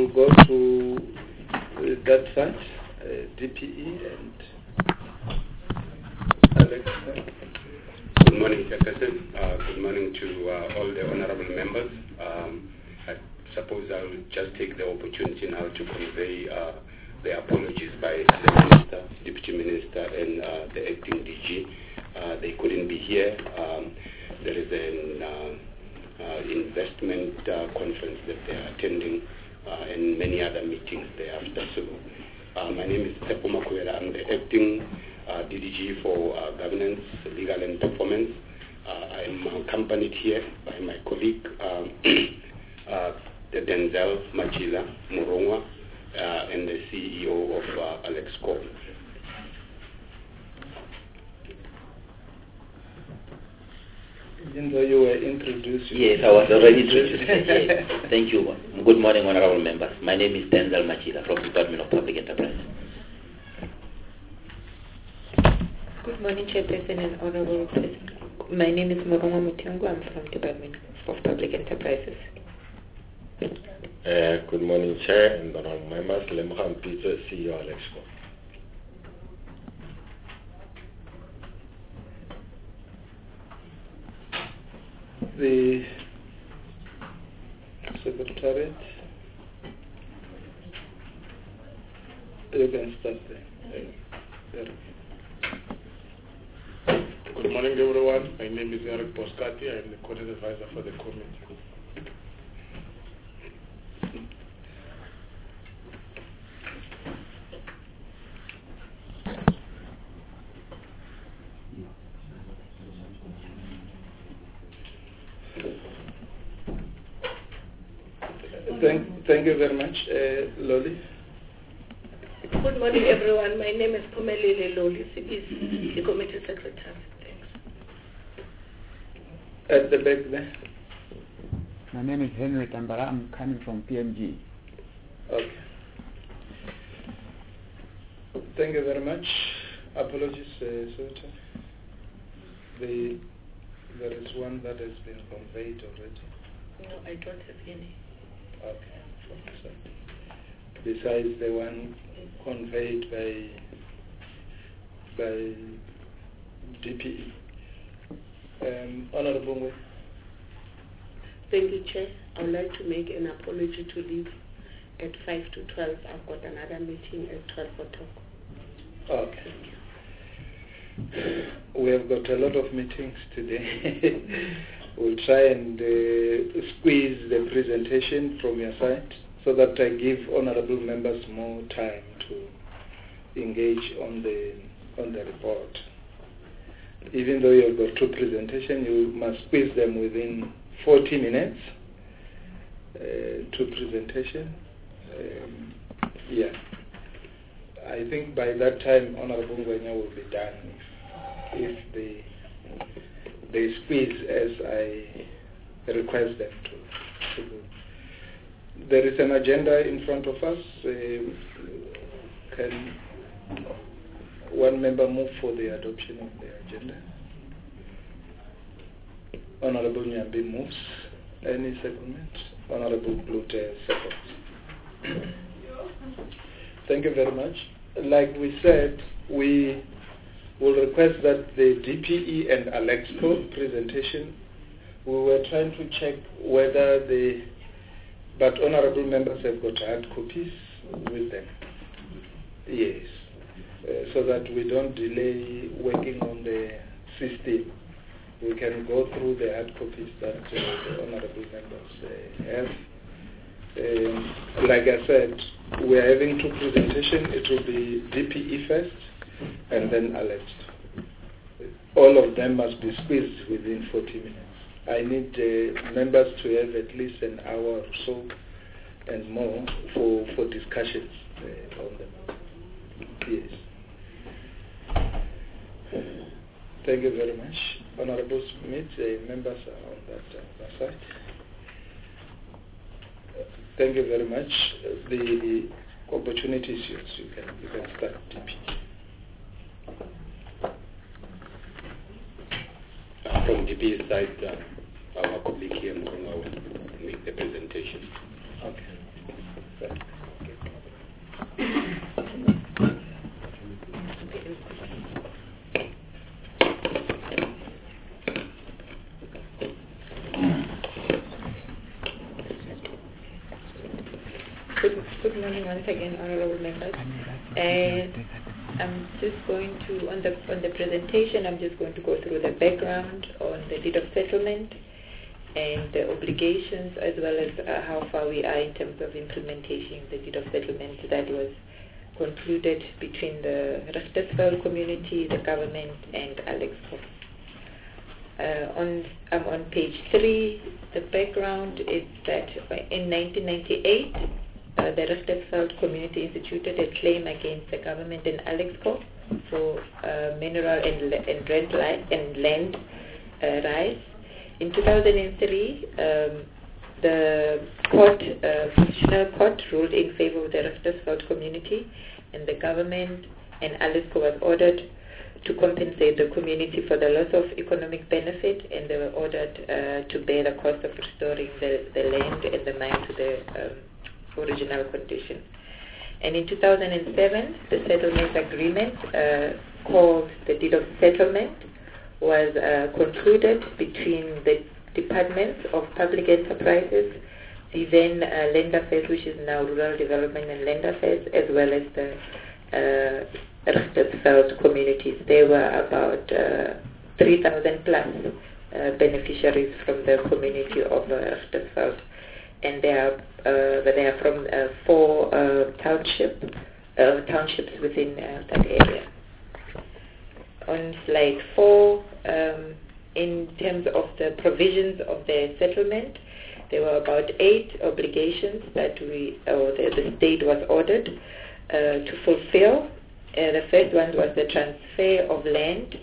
will go to that side, DPE and Alex. Good morning, Chairperson. Good morning to all the honorable members. I suppose I will just take the opportunity now to convey the apologies by the Minister, Deputy Minister, and the Acting DG. They couldn't be here. There is an investment conference that they are attending and many other meetings thereafter. So my name is Tsepo Makwera. I'm the Acting DDG for Governance, Legal and Performance. I am accompanied here by my colleague, Denzel Machila Morongwa, and the CEO of Alexco. Even though you were introduced. Yes, I was already introduced. Yes. Thank you. Good morning, honorable members. My name is Denzel Machila from the Department of Public Enterprise. Good morning, Chairperson and Honorable President. My name is Morongwa Mutangu. I'm from Department of Public Enterprises. Good morning, Chair and honorable members. Lemham Peter, CEO Alexco. The Secretariat, you can start there. Good morning, everyone. My name is Eric Boscati. I am the Credit Advisor for the committee. Thank you very much. Loli? Good morning, everyone. My name is Pumelele Loli, the Committee Secretary. Thanks. At the back there. My name is Henry Tambara. I'm coming from PMG. Okay. Thank you very much. Apologies, Secretary. There is one that has been conveyed already. No, I don't have any. Okay. Besides the one conveyed by DPE. Honorable Ngwe. Thank you, Chair. I would like to make an apology to leave at 5 to 12. I've got another meeting at 12 o'clock. Okay. We have got a lot of meetings today. We'll try and squeeze the presentation from your side so that I give honorable members more time to engage on the report. Even though you've got two presentations, you must squeeze them within 40 minutes. Two presentation. Yeah. I think by that time, Honorable Ngwenya will be done if they squeeze as I request them to do. There is an agenda in front of us. Can one member move for the adoption of the agenda? Honorable Nyambi moves. Any secondment? Honorable Blute seconds. Thank you very much. Like we said, we will request that the DPE and Alexco presentation, we were trying to check whether but honorable members have got hard copies with them. Yes. So that we don't delay working on the system. We can go through the hard copies that the honorable members have. Like I said, we are having two presentations. It will be DPE first and then Alexco. All of them must be squeezed within 40 minutes. I need members to have at least an hour or so and more for discussions on them. Yes. Thank you very much. Honorable Smith, members are on that side. Thank you very much. The opportunity is yours. You can start DP. From DP's side, our colleague here will make the presentation. Okay. Good morning once again, honorable members. And I'm just going to, on the presentation, I'm just going to go through the background on the deed of settlement and the obligations, as well as how far we are in terms of implementation the deed of settlement that was concluded between the Richtersveld community, the government, and Alexco. I'm on page 3. The background is that in 1998, the Richtersveld community instituted a claim against the government and Alexco for mineral and land rights. In 2003, the Constitutional Court ruled in favor of the Richtersveld community, and the government and Alexco was ordered to compensate the community for the loss of economic benefit, and they were ordered to bear the cost of restoring the land and the mine to the original condition. And in 2007, the settlement agreement called the deed of settlement was concluded between the Departments of Public Enterprises, the then Land Affairs, which is now Rural Development and Land Affairs, as well as the Richtersveld communities. There were about 3,000 plus beneficiaries from the community of Richtersveld, and they are from 4 townships within that area. On slide 4, in terms of the provisions of the settlement, there were about 8 obligations that the state was ordered to fulfill. The first one was the transfer of land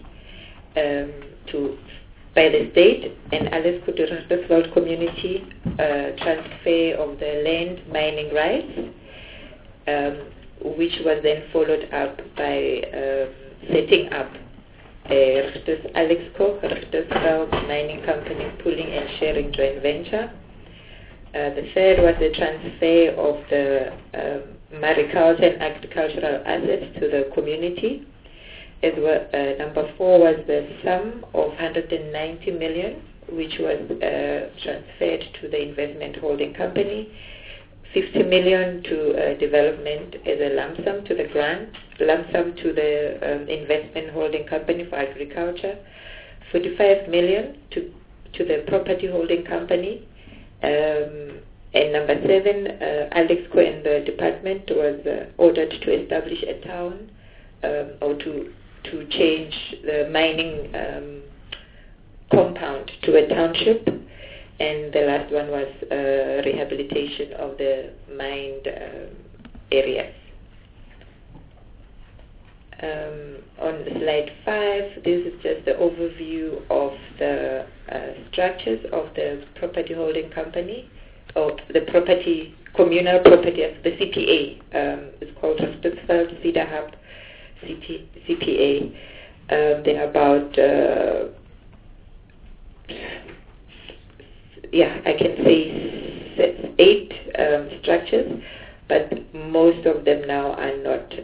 by the state and Alexco to Richtersveld community, transfer of the land mining rights, which was then followed up by setting up Alexco, Richtersveld Mining Company Pooling and Sharing Joint Venture. The third was the transfer of the mariculture and agricultural assets to the community. As well, number 4 was the sum of 190 million, which was transferred to the investment holding company, 50 million to development as a lump sum to the investment holding company for agriculture, 45 million to the property holding company, and number 7, Alexco and the department was ordered to establish a town or to change the mining compound to a township, and the last one was rehabilitation of the mined areas. On slide 5, this is just the overview of the structures of the property holding company, or the communal property, the CPA. It's called Richtersveld Cedar Hub CPA. There are about, I can say 8 structures, but most of them now are not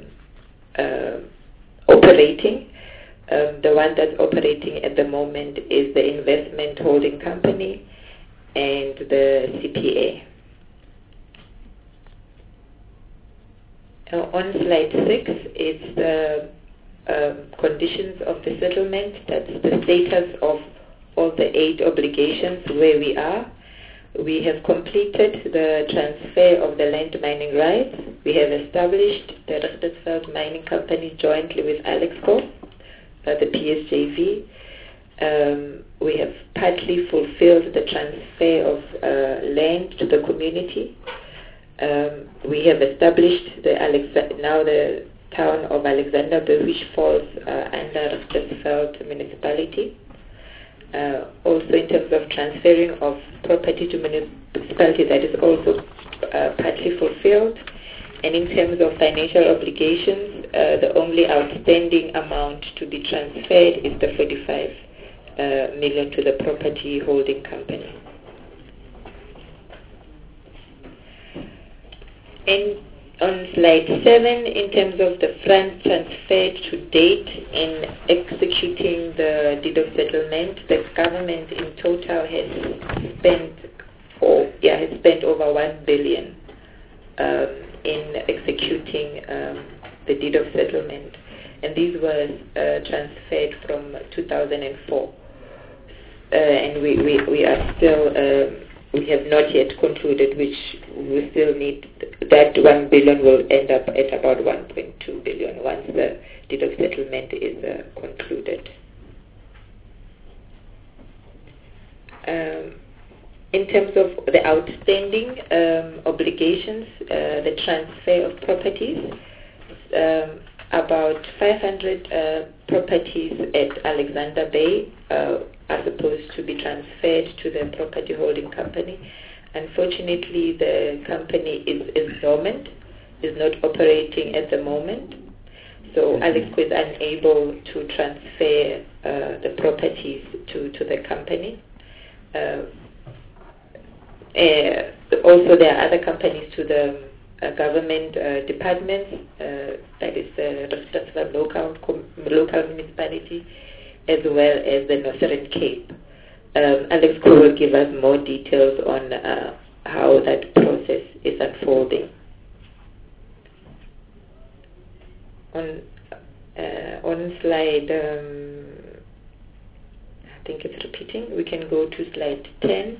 operating. The one that's operating at the moment is the investment holding company and the CPA. On slide 6 is the conditions of the settlement. That's the status of all the 8 obligations where we are. We have completed the transfer of the land mining rights. We have established the Richtersveld Mining Company jointly with Alexco, the PSJV. We have partly fulfilled the transfer of land to the community. We have established now the town of Alexanderburg, which falls under Richtersveld municipality. Also in terms of transferring of property to municipality, that is also partly fulfilled. And in terms of financial obligations, the only outstanding amount to be transferred is the 45 million to the property holding company. On slide 7, in terms of the funds transferred to date in executing the deed of settlement, the government in total has spent over 1 billion in executing the deed of settlement, and these were transferred from 2004, and we are still. We have not yet concluded, which we still need. That 1 billion will end up at about 1.2 billion once the deed of settlement is concluded. In terms of the outstanding obligations, the transfer of properties, about 500 properties at Alexander Bay are supposed to be transferred to the property holding company. Unfortunately, the company is dormant, is not operating at the moment. So Alexco is unable to transfer the properties to the company. Also, there are other companies to the government departments, that is the local municipality, as well as the Northern Cape. Alexco will give us more details on how that process is unfolding. On slide, I think it's repeating, we can go to slide 10.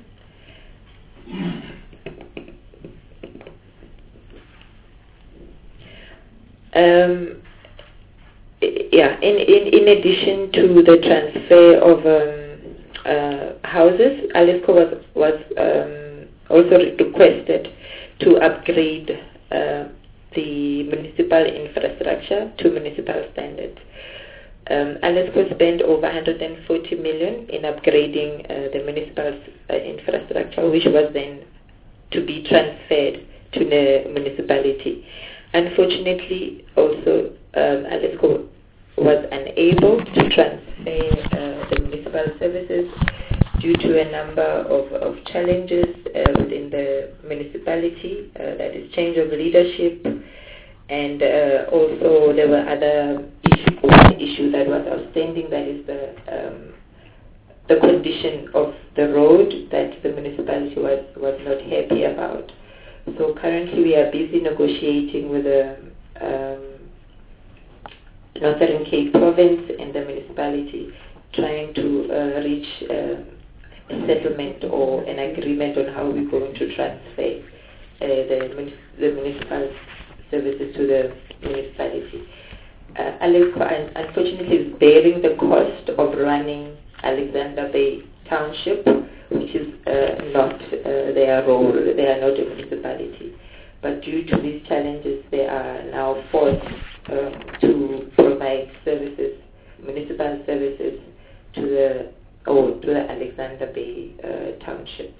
In addition to the transfer of houses, Alexco was also requested to upgrade the municipal infrastructure to municipal standards. Alexco spent over 140 million in upgrading the municipal infrastructure, which was then to be transferred to the municipality. Unfortunately, also Alexco was unable to transfer the municipal services due to a number of challenges within the municipality, that is change of leadership, and also there were other issues that was outstanding, that is the condition of the road that the municipality was not happy about. So currently we are busy negotiating with the Northern Cape province and the municipality, trying to reach a settlement or an agreement on how we're going to transfer the municipal services to the municipality. Alexco unfortunately is bearing the cost of running Alexander Bay Township, which is not their role. They are not a municipality. But due to these challenges, they are now forced to provide services, municipal services, to the Alexander Bay Township.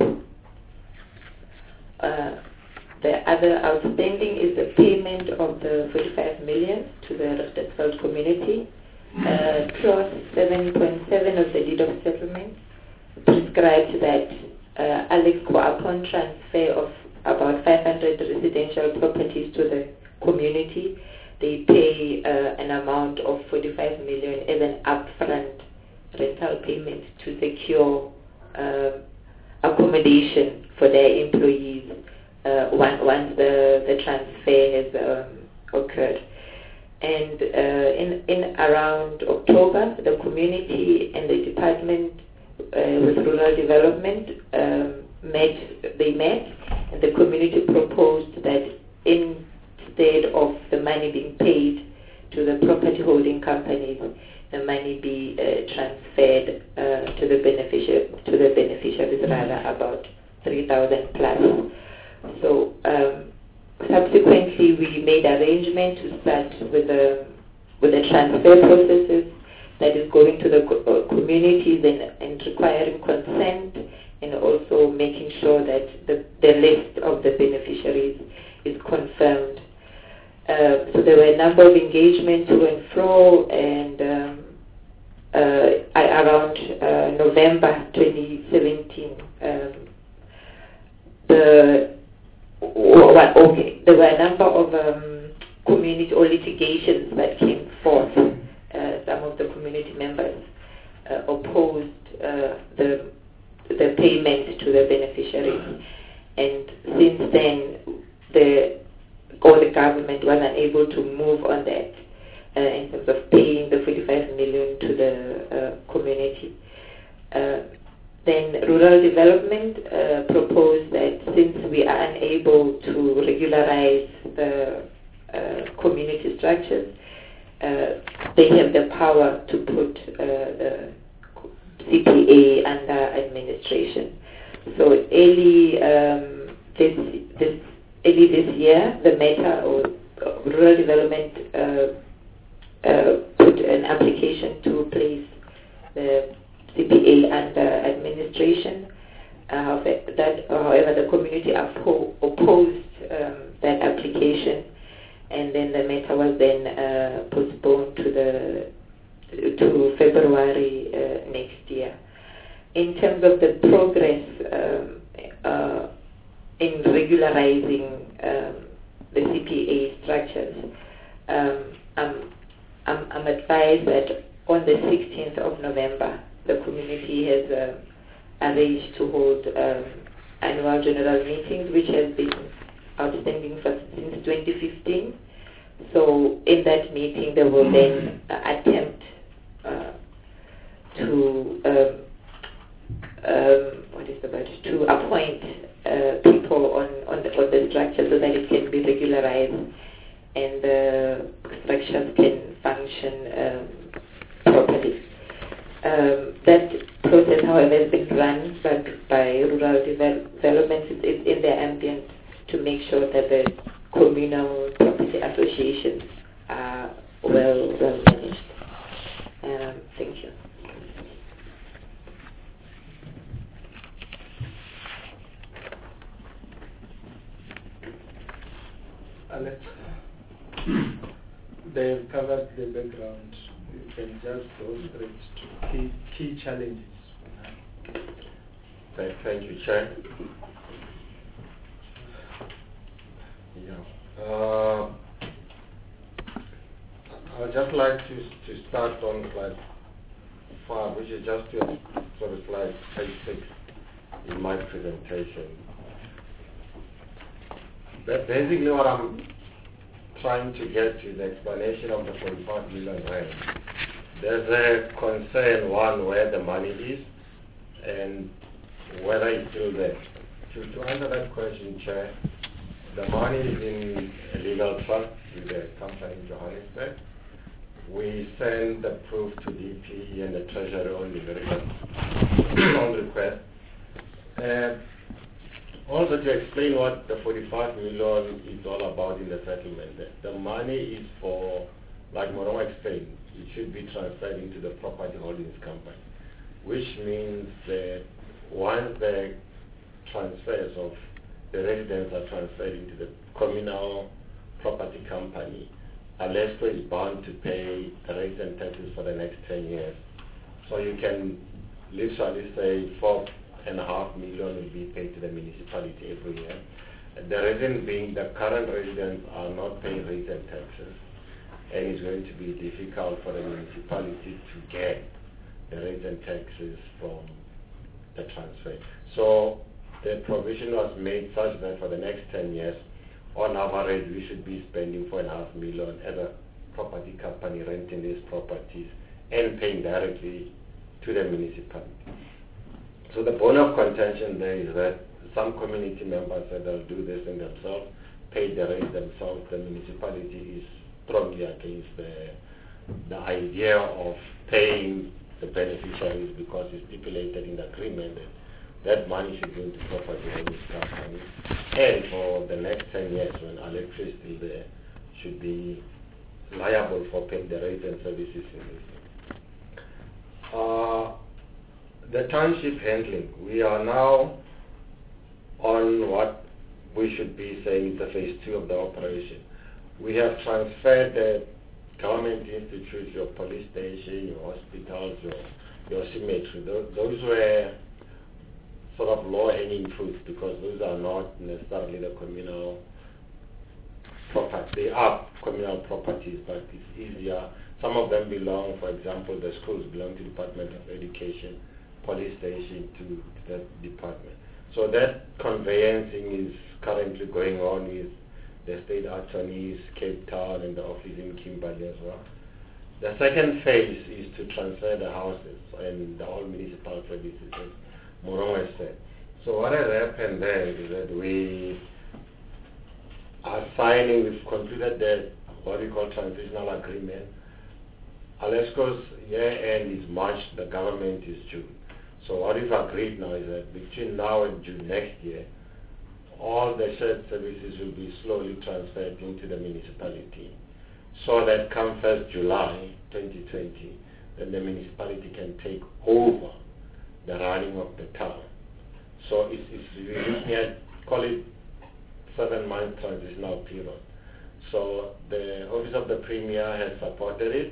The other outstanding is the payment of the 45 million to the Rustenburg community. Clause 7.7 of the deed of settlement prescribes that Alexco, upon transfer of about 500 residential properties to the community, they pay an amount of 45 million as an upfront rental payment to secure accommodation for their employees once the transfer has occurred. And in around October, the community and the department with rural development met, and the community proposed that instead of the money being paid to the property holding companies, the money be transferred to the beneficiaries, rather about 3,000 plus. So subsequently, we made arrangements to start with the transfer processes, that is going to the communities and requiring consent, and also making sure that the list of the beneficiaries is confirmed. So there were a number of engagements to and fro, and around November 2017, okay, there were a number of community or litigations that came forth. Some of the community members opposed the payment to the beneficiaries, and since then the government was unable to move on that in terms of paying the 45 million to the community. Then Rural Development proposed that since we are unable to regularize the community structures, they have the power to put the CPA under administration. So early this year, the matter or Rural Development put an application to place the CPA under administration. However, the community opposed that application, and then the matter was then postponed to February next year. In terms of the progress in regularizing the CPA structures, I'm advised that on the 16th of November, the community has arranged to hold annual general meetings, which has been outstanding since 2015. So in that meeting, they will then attempt to appoint people on the structure so that it can be regularized and the structures can function properly. That process, however, has been run by Rural Development. It's in their ambient to make sure that the communal property associations are well managed. Thank you. Alex, they've covered the background. You can just go straight to key challenges. Thank you, Chair. Yeah. I'd just like to start on slide 5, which is just sort of slide page 6 in my presentation. But basically what I'm trying to get to the explanation of the 45 million rand. There's a concern, one, where the money is and whether it's still there. To answer that question, Chair, the money is in a legal trust with the company in Johannesburg. We send the proof to DP and the Treasury on request. Also to explain what the 45 million is all about in the settlement. The money is for, like Moroma explained, it should be transferred into the property holdings company, which means that once the transfers of the residents are transferred into the communal property company, Alesco is bound to pay the rates and taxes for the next 10 years. So you can literally say 4.5 million will be paid to the municipality every year. The reason being the current residents are not paying rates and taxes, and it's going to be difficult for the municipality to get the rates and taxes from the transfer. So the provision was made such that for the next 10 years, on average, we should be spending 4.5 million as a property company renting these properties and paying directly to the municipality. So the bone of contention there is that some community members said they'll do this in themselves, pay the rate themselves. The municipality is strongly against the idea of paying the beneficiaries because it's stipulated in the agreement that money should go into property holdings company, and for the next 10 years when Alex is still there, should be liable for paying the rates and services in this. The township handling, we are now on what we should be saying is the phase 2 of the operation. We have transferred the government institutes, your police station, your hospitals, your cemetery. Those were sort of low-hanging fruits because those are not necessarily the communal they are communal properties, but it's easier. Some of them belong, for example, the schools belong to the Department of Education, police station to that department. So that conveyancing is currently going on with the state attorneys, Cape Town, and the office in Kimberley as well. The second phase is to transfer the houses and the old municipal services, as Morongo has said. So what has happened there is that we are signing, we've concluded the what we call transitional agreement. Alesco's year end is March, the government is June. So what we've agreed now is that between now and June next year, all the shared services will be slowly transferred into the municipality, so that come 1st July 2020, then the municipality can take over the running of the town. So we're looking at, call it 7-month transitional period. So the Office of the Premier has supported it.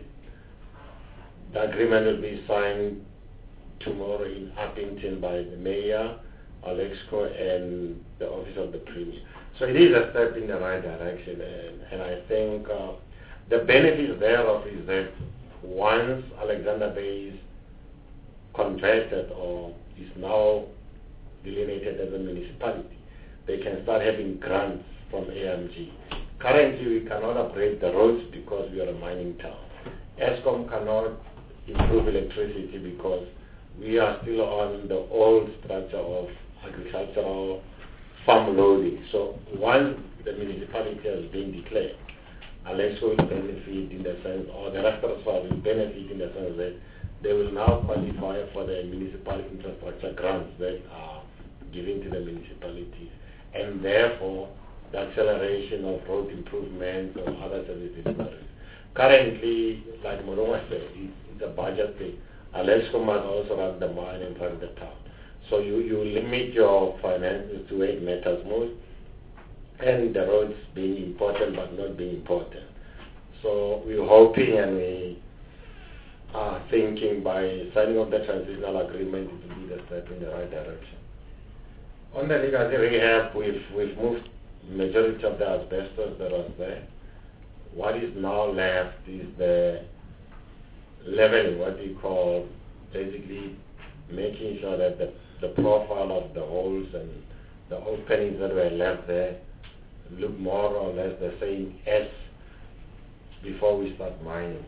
The agreement will be signed tomorrow in Uppington by the Mayor, Alexco, and the Office of the Premier. So it is a step in the right direction, and I think the benefit thereof is that once Alexander Bay is converted or is now delineated as a municipality, they can start having grants from AMG. Currently, we cannot upgrade the roads because we are a mining town. ESCOM cannot improve electricity because we are still on the old structure of agricultural farm loading. So once the municipality has been declared, Alexco will benefit in the sense, or the rest of us will benefit in the sense that they will now qualify for the municipal infrastructure grants that are given to the municipalities, and therefore the acceleration of road improvements or other services. Currently, like Morongo said, it's a budget thing. Alexco must also run the mine and run the town. So you limit your finances to where it matters most, and the roads being important but not being important. So we're hoping and we are thinking by signing of the transitional agreement it will be the step in the right direction. On the legacy rehab, we've moved majority of the asbestos that was there. What is now left is the leveling, what we call basically making sure that the profile of the holes and the openings that were left there look more or less the same as before we start mining.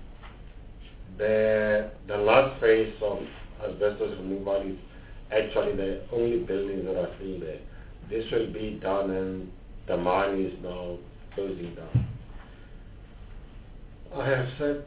The last phase of asbestos removal is actually the only buildings that are still there. This will be done and the mine is now closing down. I have said,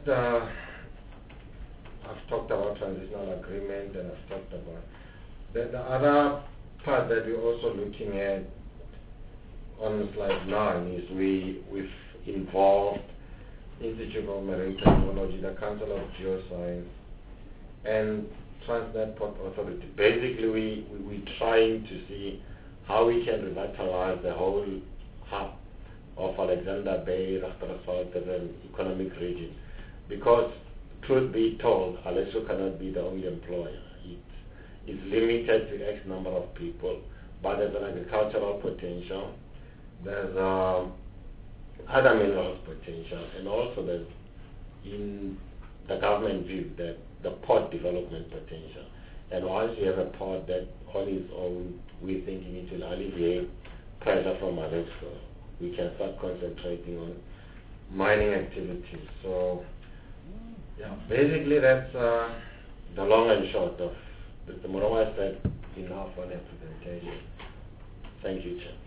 I've talked about transitional agreement and I've talked about the other part that we're also looking at on slide 9 is we've involved Institute of Marine Technology, the Council of Geoscience, and Transnet Port Authority. Basically, we're trying to see how we can revitalize the whole hub of Alexander Bay, Rastafari as an economic region. Because, truth be told, Alexco cannot be the only employer. It's limited to X number of people, but there's an agricultural potential, there's other minerals potential, and also there's, in the government view, that the port development potential. And once you have a port that on its own, we're thinking it will alleviate pressure from Alexco. We can start concentrating on mining activities. So, yeah, basically that's the long and short of the Morongo said enough on the presentation. Thank you, Chair.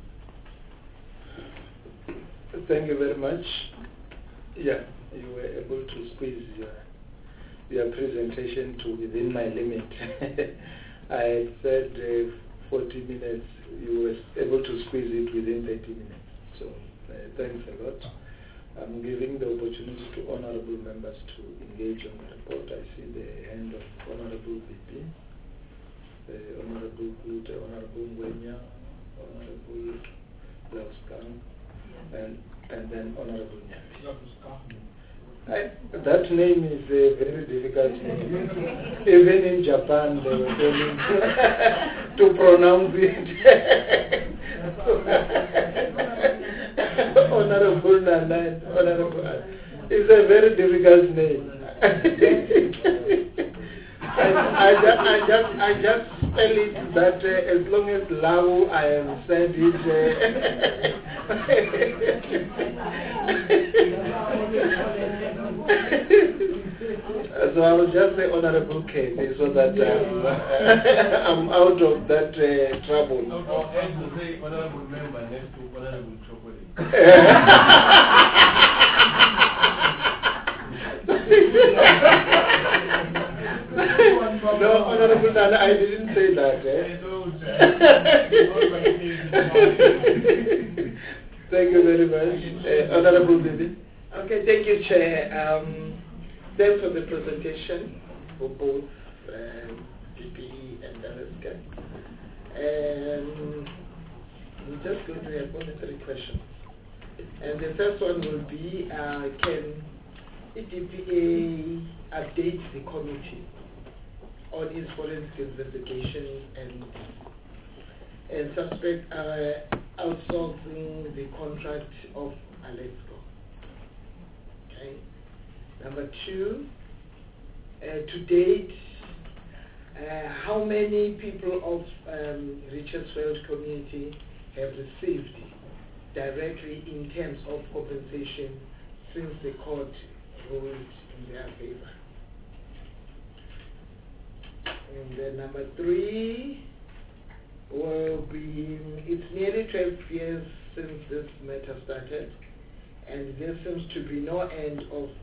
Thank you very much. Yeah, you were able to squeeze your presentation to within my limit. I said 40 minutes. You were able to squeeze it within 30 minutes. So thanks a lot. I'm giving the opportunity to honorable members to engage on the report. I see the hand of Honorable VP, Honorable Klute, Honorable Ngwenya, Honorable Lauskan, and then Honorable Nyambi. That name is a very difficult name. Even in Japan, they were telling to pronounce it. Honorable Nana, Honorable. It's a very difficult name. I just spell it that as long as Lau I have said it. So I will just say Honorable K so that I'm out of that trouble. I'll end to say Honorable Member next to Honorable Chocolate. No, Honorable Nana, I didn't say that. Thank you very much. Honorable Bibi. Okay, thank you, Chair. Thanks for the presentation for both PPE and LSK. We're just going to have only 3 questions. And the first one will be, can EDPA update the committee on its forensic investigation and suspect outsourcing the contract of Alexco? Okay. Number 2, to date, how many people of Richardsville community have received directly in terms of compensation since the court ruled in their favor? And then number 3 will be, it's nearly 12 years since this matter started, and there seems to be no end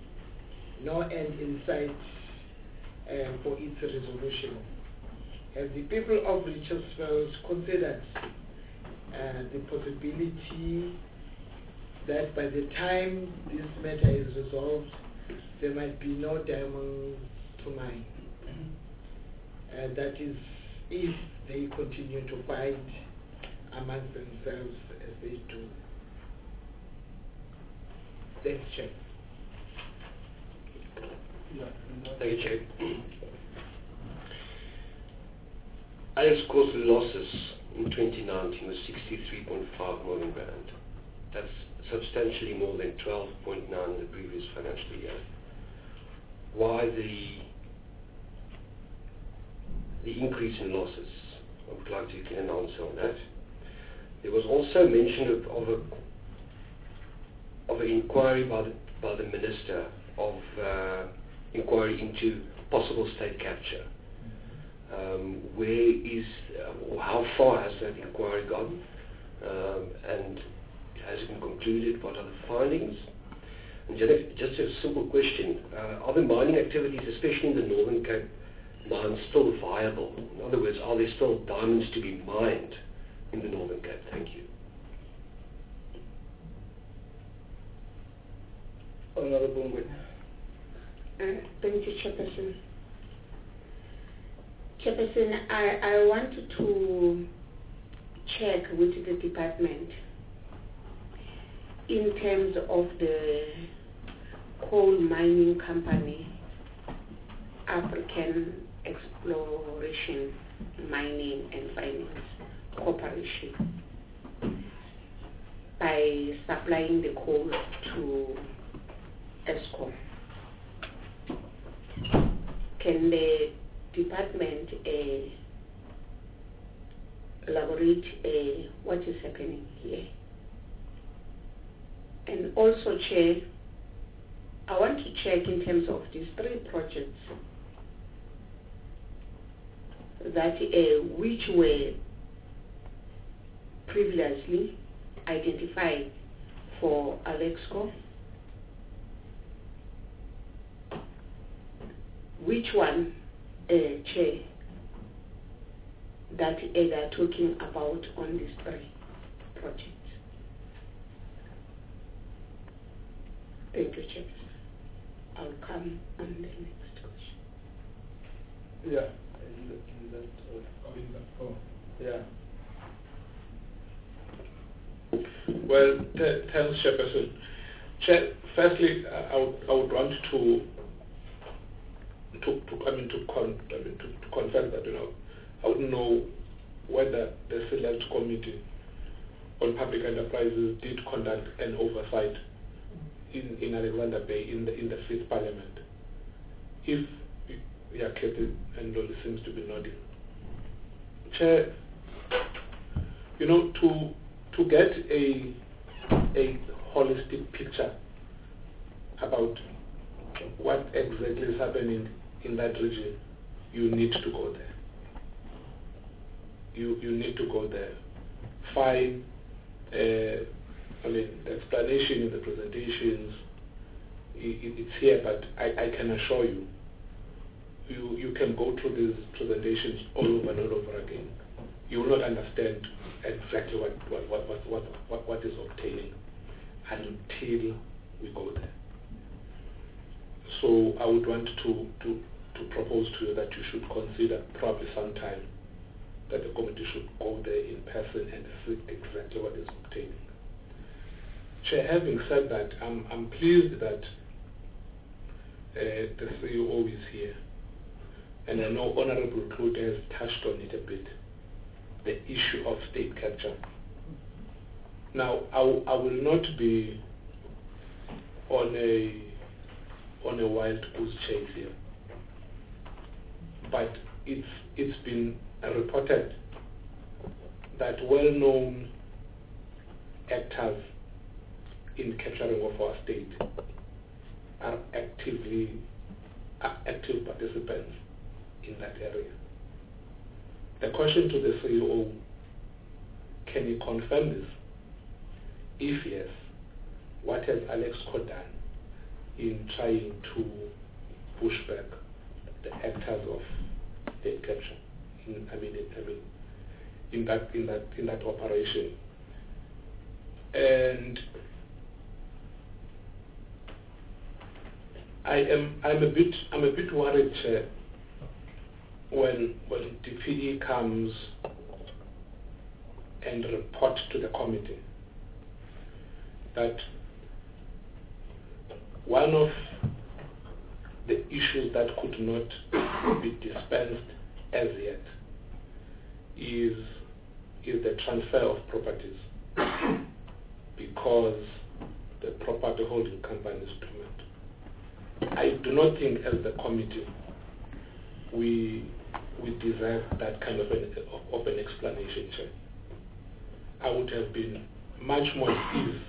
in sight for its resolution. Have the people of Richardsville considered the possibility that by the time this matter is resolved, there might be no diamond to mine? And that is if they continue to fight amongst themselves as they do. Thanks, Chair. Thank you, Chair. Alexco's losses in 2019 was 63.5 million rand. That's substantially more than 12.9 in the previous financial year. Why the increase in losses? I would like to get an answer on that. There was also mention of an inquiry by the Minister of inquiry into possible state capture. How far has that inquiry gone? And has it been concluded? What are the findings? And just a simple question, are the mining activities, especially in the Northern Cape mines, still viable? In other words, are there still diamonds to be mined in the Northern Cape? Thank you. Honorable Ngwenya. Thank you, Chairperson. Chairperson, I wanted to check with the department in terms of the coal mining company, African Exploration, Mining and Finance Corporation, by supplying the coal to Eskom. Can the department elaborate what is happening here? And also, Chair, I want to check in terms of these 3 projects that which were previously identified for Alexco. Which one, Chair, that they are talking about on these 3 projects? Thank you, Chair. I'll come on the next question. Yeah. Yeah. Well, thanks, Chairperson. Chair, firstly, I would want to confirm that I wouldn't know whether the select committee on Public Enterprises did conduct an oversight in Alexander Bay in the 5th Parliament. If Kathy and Lolly seems to be nodding. Chair, to get a holistic picture about what exactly is happening in that region, you need to go there. You need to go there. Fine. The explanation in the presentations, it's here, but I can assure you, you can go through these presentations all over and all over again. You will not understand exactly what is obtaining until we go there. So I would want to propose to you that you should consider probably sometime that the committee should go there in person and see exactly what is obtaining. Chair, having said that, I'm pleased that the CEO is here, and I know Honorable Klute has touched on it a bit, the issue of state capture. Now, I will not be on a wild goose chase here, but it's been reported that well-known actors in capturing of our state are active participants in that area. The question to the CEO, can you confirm this? If yes, what has Alex done in trying to push back the actors of state capture in that operation? And I'm a bit worried when DPE comes and report to the committee that one of the issues that could not be dispensed as yet is the transfer of properties because the property holding company is dormant. I do not think as the committee we deserve that kind of an explanation, Chair. I would have been much more pleased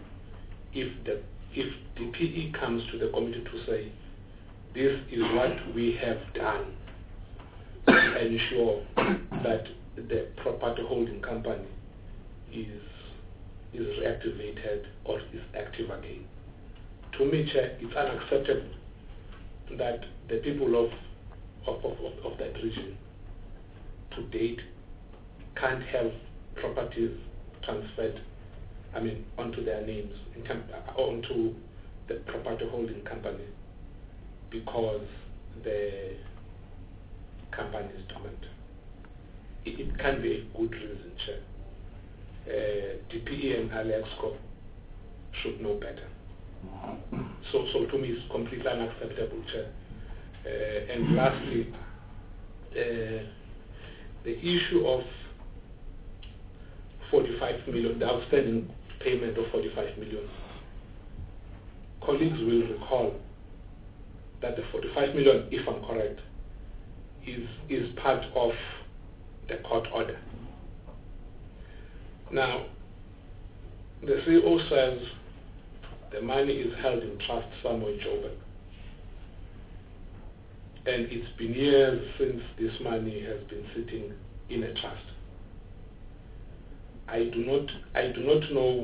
if DPE comes to the committee to say, this is what we have done to ensure that the property holding company is reactivated or is active again. To me, Chair, it's unacceptable that the people of that region to date can't have properties transferred, onto their names, onto the property holding company because the company is dormant. It can be a good reason, Chair. DPE and Alexco should know better. So to me it's completely unacceptable, Chair. And lastly, the issue of 45 million, the outstanding payment of 45 million. Colleagues will recall that the 45 million, if I'm correct, is part of the court order. Now, the CEO says the money is held in trust somewhere in Joburg. And it's been years since this money has been sitting in a trust. I do not know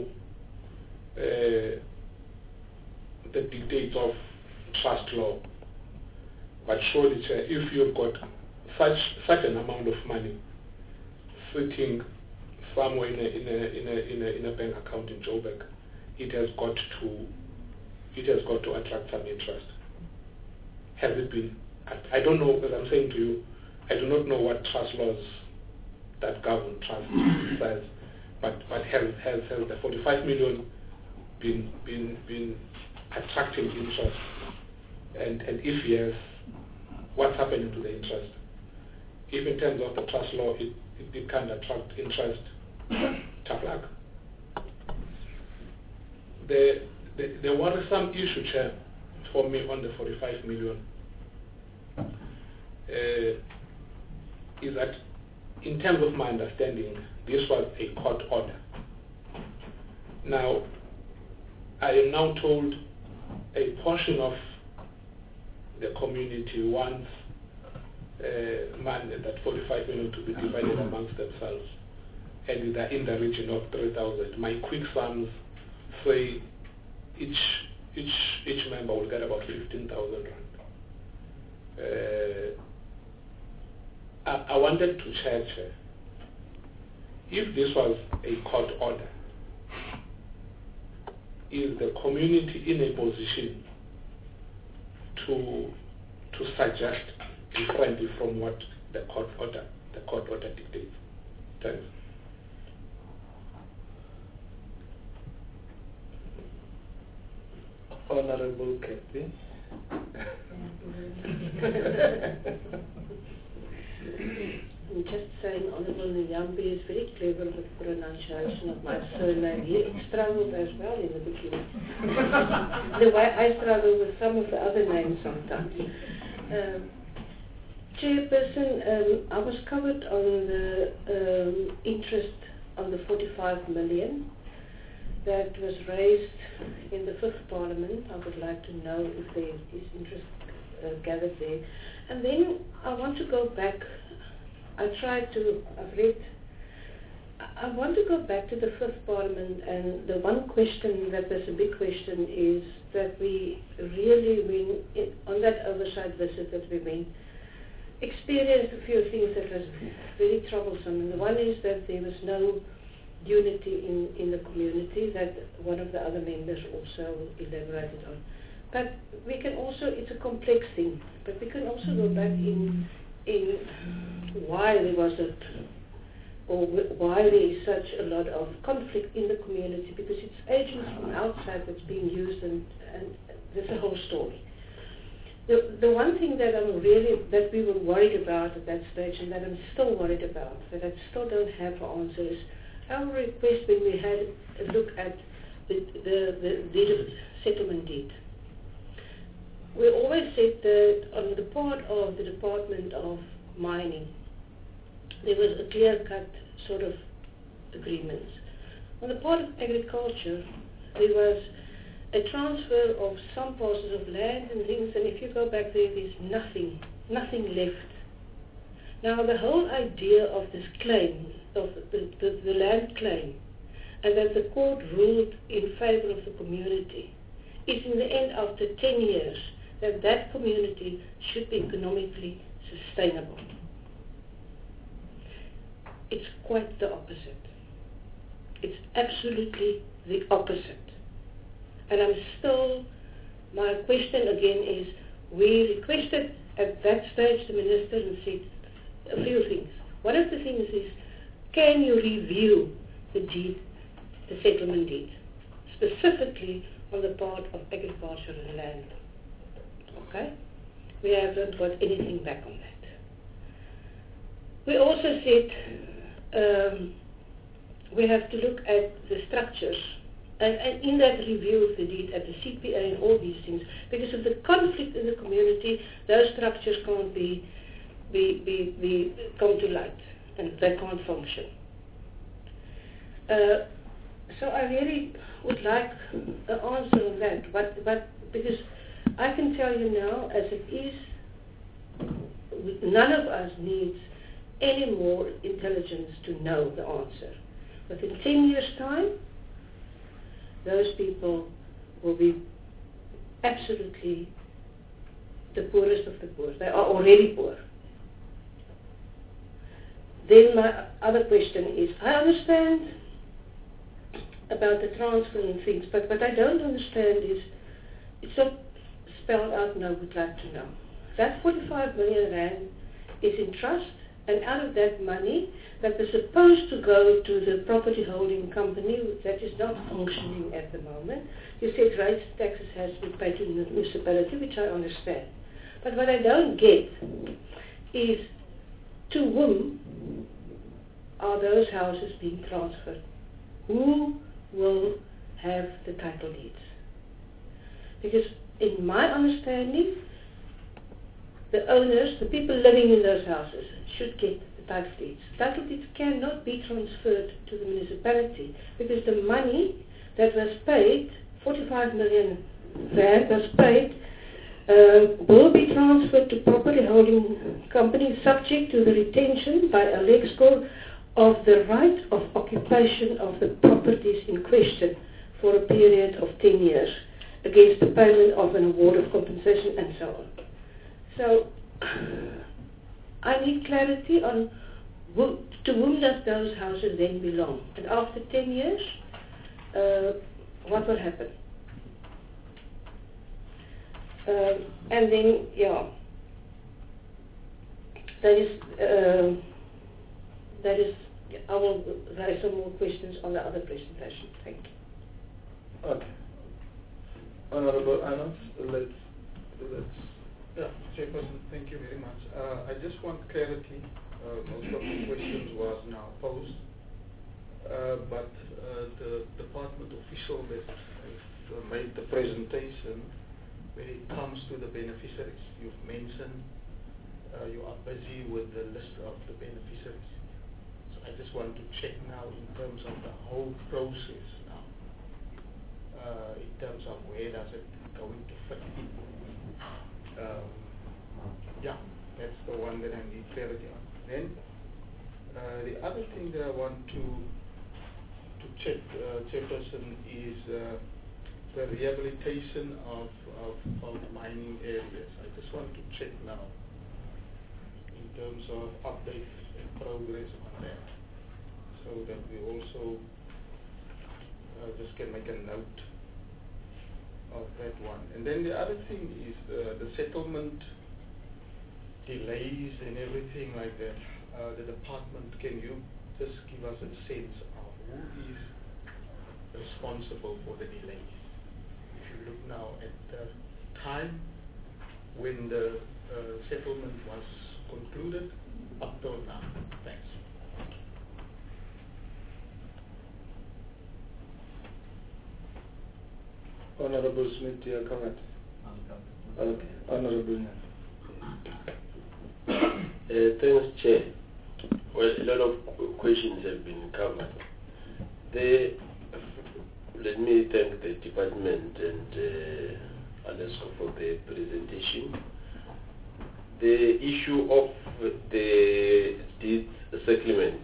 the dictates of trust law, but surely, if you've got such an amount of money sitting somewhere in a bank account in Joburg, it has got to attract some interest. Has it been? I don't know, as I'm saying to you, I do not know what trust laws that govern trust says, but has the 45 million been attracting interest? And if yes, what's happening to the interest? If in terms of the trust law it can attract interest, tough luck. the worrisome issue, Chair, for me on the 45 million is that, in terms of my understanding, this was a court order. Now, I am now told a portion of the community wants money, that 45 million to be divided amongst themselves, and they're in the region of 3,000. My quick sums say each member will get about 15,000 rand. I wanted to check if this was a court order. Is the community in a position to suggest differently from what the court order dictates? Thanks. Honorable Kathy. I'm just saying, Honorable Nyambi is very clever with pronunciation of my surname. He struggled as well in the beginning. The way I struggle with some of the other names sometimes. Chairperson, I was covered on the interest on the 45 million that was raised in the 5th Parliament. I would like to know if there is interest gathered there. And then I want to go back. I want to go back to the 5th Parliament, and the one question that was a big question is that we really, on that oversight visit that we went, experienced a few things that was very troublesome. And the one is that there was no unity in the community, that one of the other members also elaborated on. But we can also, it's a complex thing, but we can also go back in why there was why there is such a lot of conflict in the community, because it's agents from outside that's being used, and there's a whole story. The one thing that that we were worried about at that stage, and that I'm still worried about, that I still don't have an answer, is our request when we had a look at the deed of settlement deed. We always said that on the part of the Department of Mining, there was a clear-cut sort of agreements. On the part of agriculture, there was a transfer of some parcels of land and things, and if you go back there, there's nothing left. Now, the whole idea of this claim, of the land claim, and that the court ruled in favor of the community, is in the end, after 10 years, that community should be economically sustainable. It's quite the opposite. It's absolutely the opposite. And my question again is, we requested at that stage the minister and said a few things. One of the things is, can you review the deed, the settlement deed, specifically on the part of agriculture and land? Okay? We haven't got anything back on that. We also said we have to look at the structures, and in that review of the deed at the CPA and all these things, because of the conflict in the community, those structures can't come to light, and they can't function. So I really would like an answer on that, but because I can tell you now, as it is, none of us needs any more intelligence to know the answer. Within 10 years' time, those people will be absolutely the poorest of the poor. They are already poor. Then my other question is, I understand about the transfer and things, but what I don't understand is, it's not spelled out, and I would like to know. That 45 million rand is in trust, and out of that money that was supposed to go to the property holding company that is not functioning at the moment. You said rates and taxes has to be paid to the municipality, which I understand. But what I don't get is, to whom are those houses being transferred? Who will have the title deeds. Because in my understanding, the owners, the people living in those houses, should get the title deeds. Title deeds cannot be transferred to the municipality because the money that was paid, 45 million rand was paid, will be transferred to property holding companies subject to the retention by Alexco of the right of occupation of the properties in question for a period of 10 years against the payment of an award of compensation and so on. So I need clarity on to whom does those houses then belong, and after 10 years, what will happen? And then, yeah, that is, I will raise some more questions on the other presentation. Thank you. Okay. Honorable Anas, let's. Yeah, Chairperson, thank you very much. I just want clarity. Most of the questions was now posed, but the department official that has made the presentation, when it comes to the beneficiaries, you've mentioned you are busy with the list of the beneficiaries. So I just want to check now in terms of the whole process now, in terms of where does it going to fit in. Yeah, that's the one that I need clarity on. Then the other thing that I want to check, Chairperson, is the rehabilitation of mining areas. I just want to check now in terms of updates and progress on that, so that we also just can make a note of that one. And then the other thing is the settlement delays and everything like that. The department, can you just give us a sense of who is responsible for the delays? If you look now at the time when the settlement was concluded up till now. Thanks. Honorable Smith, do you have a comment? Okay. Honorable Nyan. Thanks, Chair. Well, a lot of questions have been covered. Let me thank the department and Alexco for the presentation. The issue of the deed settlement,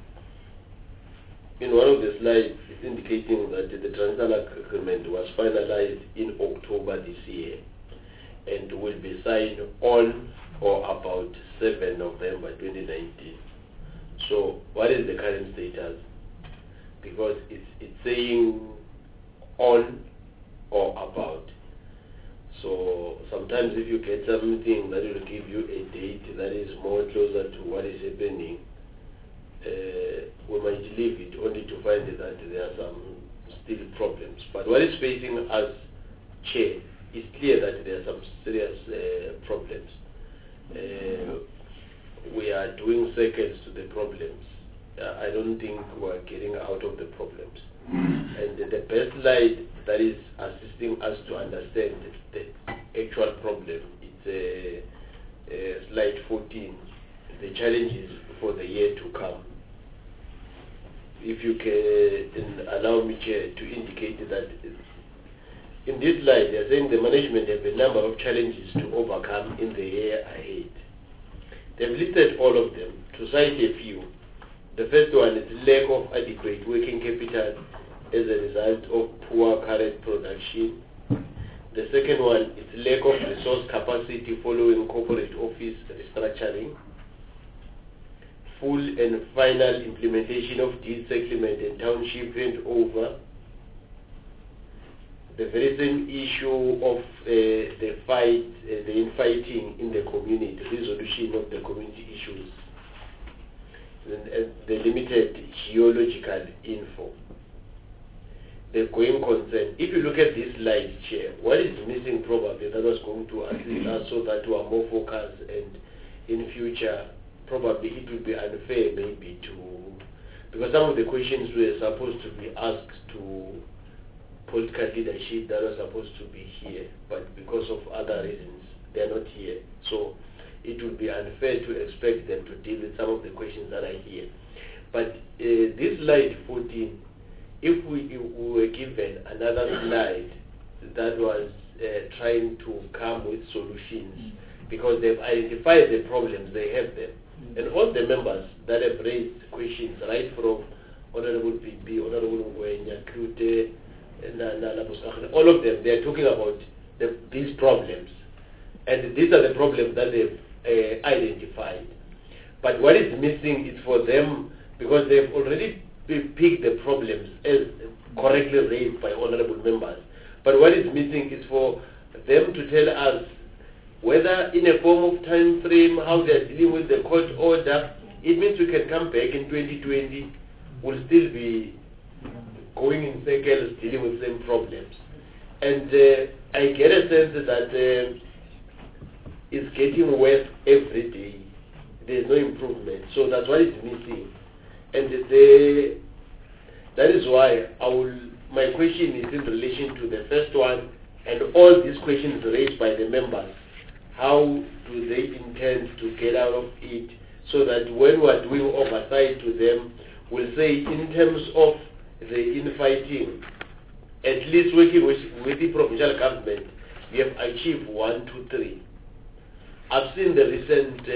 in one of the slides indicating that the transitional agreement was finalized in October this year and will be signed on or about 7 November 2019. So what is the current status? Because it's saying on or about. So sometimes if you get something that will give you a date that is more closer to what is happening, we might leave it only to find that there are some still problems. But what is facing us, Chair, it's clear that there are some serious problems. We are doing circles to the problems. I don't think we are getting out of the problems. And the best slide that is assisting us to understand the actual problem, it's slide 14, the challenges for the year to come. If you can allow me, Chair, to indicate that in this slide, they are saying the management have a number of challenges to overcome in the year ahead. They've listed all of them. To cite a few, the first one is lack of adequate working capital as a result of poor current production. The second one is lack of resource capacity following corporate office restructuring. Full and final implementation of deed settlement and township handover. The very same issue of the infighting in the community, resolution of the community issues, and the limited geological info. The going concern. If you look at this slide, Chair, what is missing probably that was going to assist us so that we are more focused, and in future probably it would be unfair maybe to, because some of the questions were supposed to be asked to political leadership that was supposed to be here, but because of other reasons, they are not here. So it would be unfair to expect them to deal with some of the questions that are here. But this slide 14, if we were given another slide that was trying to come with solutions, because they've identified the problems, they have them. And all the members that have raised questions, right from Honorable PB, Honorable Ngwenya, Klute, all of them, they are talking about these problems. And these are the problems that they've identified. But what is missing is for them, because they've already picked the problems as correctly raised by honorable members. But what is missing is for them to tell us whether in a form of time frame, how they are dealing with the court order. It means we can come back in 2020, we'll still be going in circles dealing with the same problems. And I get a sense that it's getting worse every day. There's no improvement. So that's what is missing. And that is why my question is in relation to the first one and all these questions raised by the members. How do they intend to get out of it so that when we're doing oversight to them, we'll say in terms of the infighting, at least working with the provincial government, we have achieved 1, 2, 3. I've seen the recent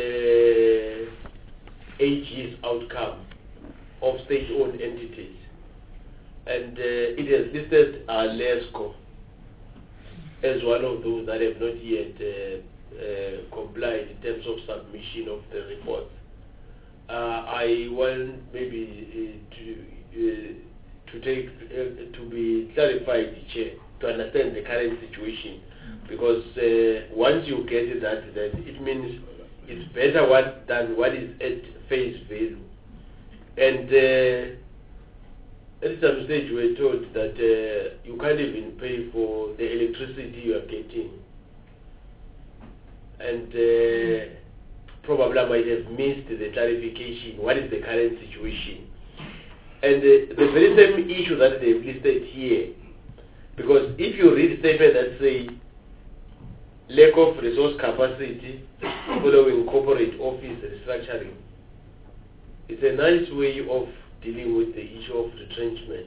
AG's outcome of state-owned entities, and it has listed LESCO as one of those that have not yet complied in terms of submission of the report. I want maybe to be clarified, Chair, to understand the current situation, because once you get that, then it means it's better than what is at face value. And at some stage we were told that you can't even pay for the electricity you are getting. And probably I might have missed the clarification, what is the current situation. And the very same issue that they've listed here, because if you read statements that say lack of resource capacity following corporate office restructuring, it's a nice way of dealing with the issue of retrenchment.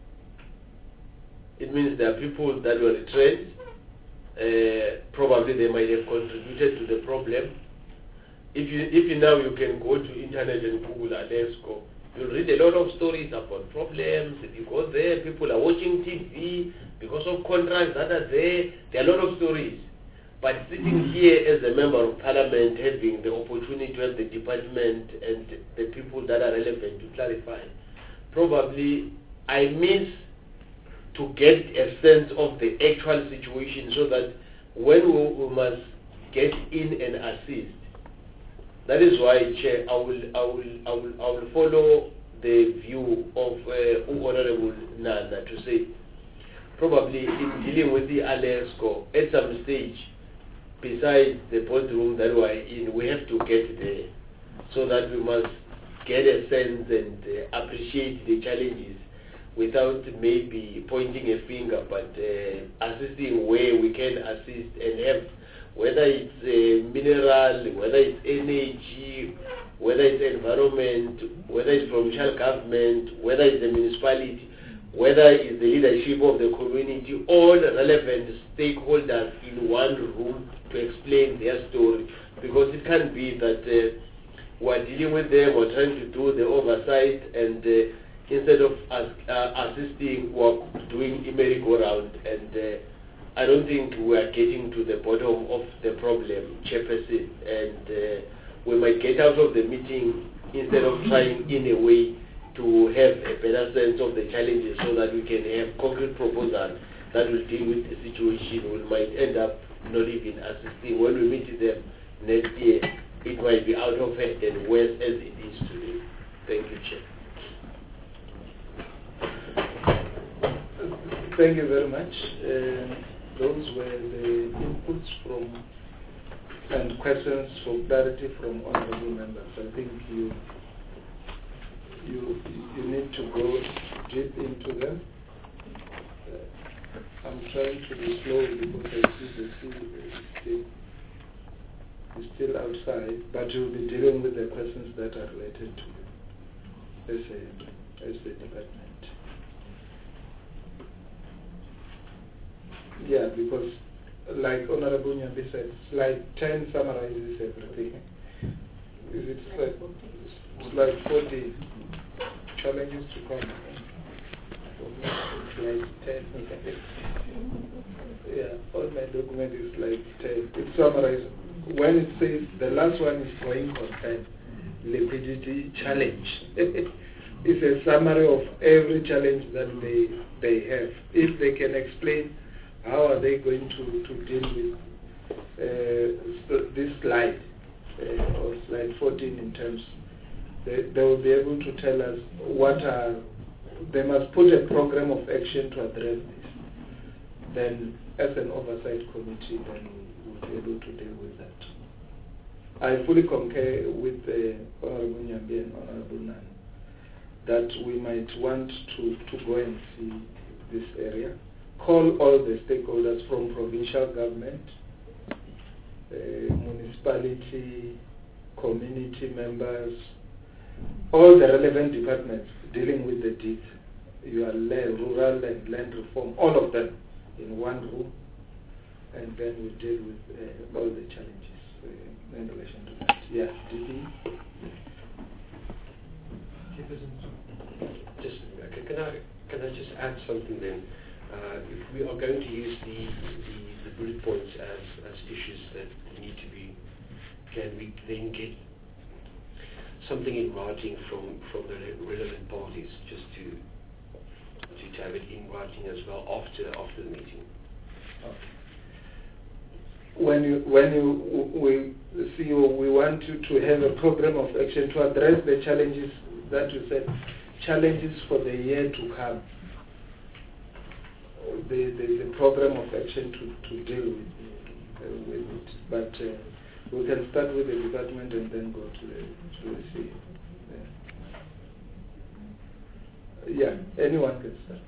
It means there are people that were retrenched, probably they might have contributed to the problem. If you now you can go to internet and Google LESCO, you'll read a lot of stories about problems. If you go there, people are watching TV because of contracts that are there. There are a lot of stories. But sitting here as a member of parliament, having the opportunity to have the department and the people that are relevant to clarify, probably I miss to get a sense of the actual situation, so that when we must get in and assist. That is why, Chair, I will follow the view of Honorable Nana to say, probably in dealing with the LESCO, at some stage, besides the boardroom that we are in, we have to get there, so that we must get a sense and appreciate the challenges without maybe pointing a finger, but assisting where we can assist and have, whether it's mineral, whether it's energy, whether it's environment, whether it's provincial government, whether it's the municipality, whether it's the leadership of the community, all relevant stakeholders in one room to explain their story. Because it can't be that we're dealing with them, we're trying to do the oversight, and instead of assisting, we're doing a merry-go-round. And I don't think we are getting to the bottom of the problem, Chairperson. And we might get out of the meeting instead of trying in a way to have a better sense of the challenges, so that we can have concrete proposals that will deal with the situation. We might end up not even assisting. When we meet them next year, it might be out of hand and worse as it is today. Thank you, Chair. Thank you very much. Those were the inputs from and questions for clarity from honorable members. I think you need to go deep into them. I'm trying to be slow because I see the sea is still outside, but you'll be dealing with the questions that are related to you as a department. Yeah, because like Honorable Nyambi said, slide 10 summarizes everything. Is it slide 14? Challenges to come. Slide 10. Yeah, on my document is slide 10. It summarizes. When it says the last one is going concern, liquidity challenge. It's a summary of every challenge that they have. If they can explain how are they going to deal with this slide, or slide 14 in terms, they will be able to tell us they must put a program of action to address this. Then as an oversight committee, then we'll be able to deal with that. I fully concur with Honorable Nyambi and Honorable Nan that we might want to go and see this area. Call all the stakeholders from provincial government, municipality, community members, all the relevant departments dealing with the deeds, rural and land reform, all of them in one room, and then we deal with all the challenges in relation to that. Yeah, DP? Can I just add something then? If we are going to use the bullet points as issues that need to be, can we then get something in writing from the relevant parties, just to have it in writing as well after the meeting? Okay. We want to have a program of action to address the challenges that you said, challenges for the year to come. The program of action to deal with it, but we can start with the department and then go to the CEO. Yeah, anyone can start.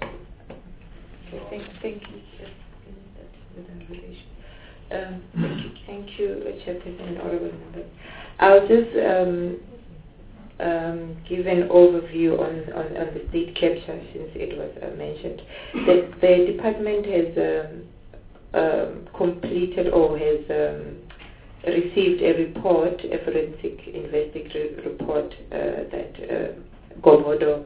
Okay, thank you. Thank you, Chairperson and honorable members. I'll just give an overview on the state capture, since it was mentioned. The department has completed or has received a report, a forensic investigative report that Gomodo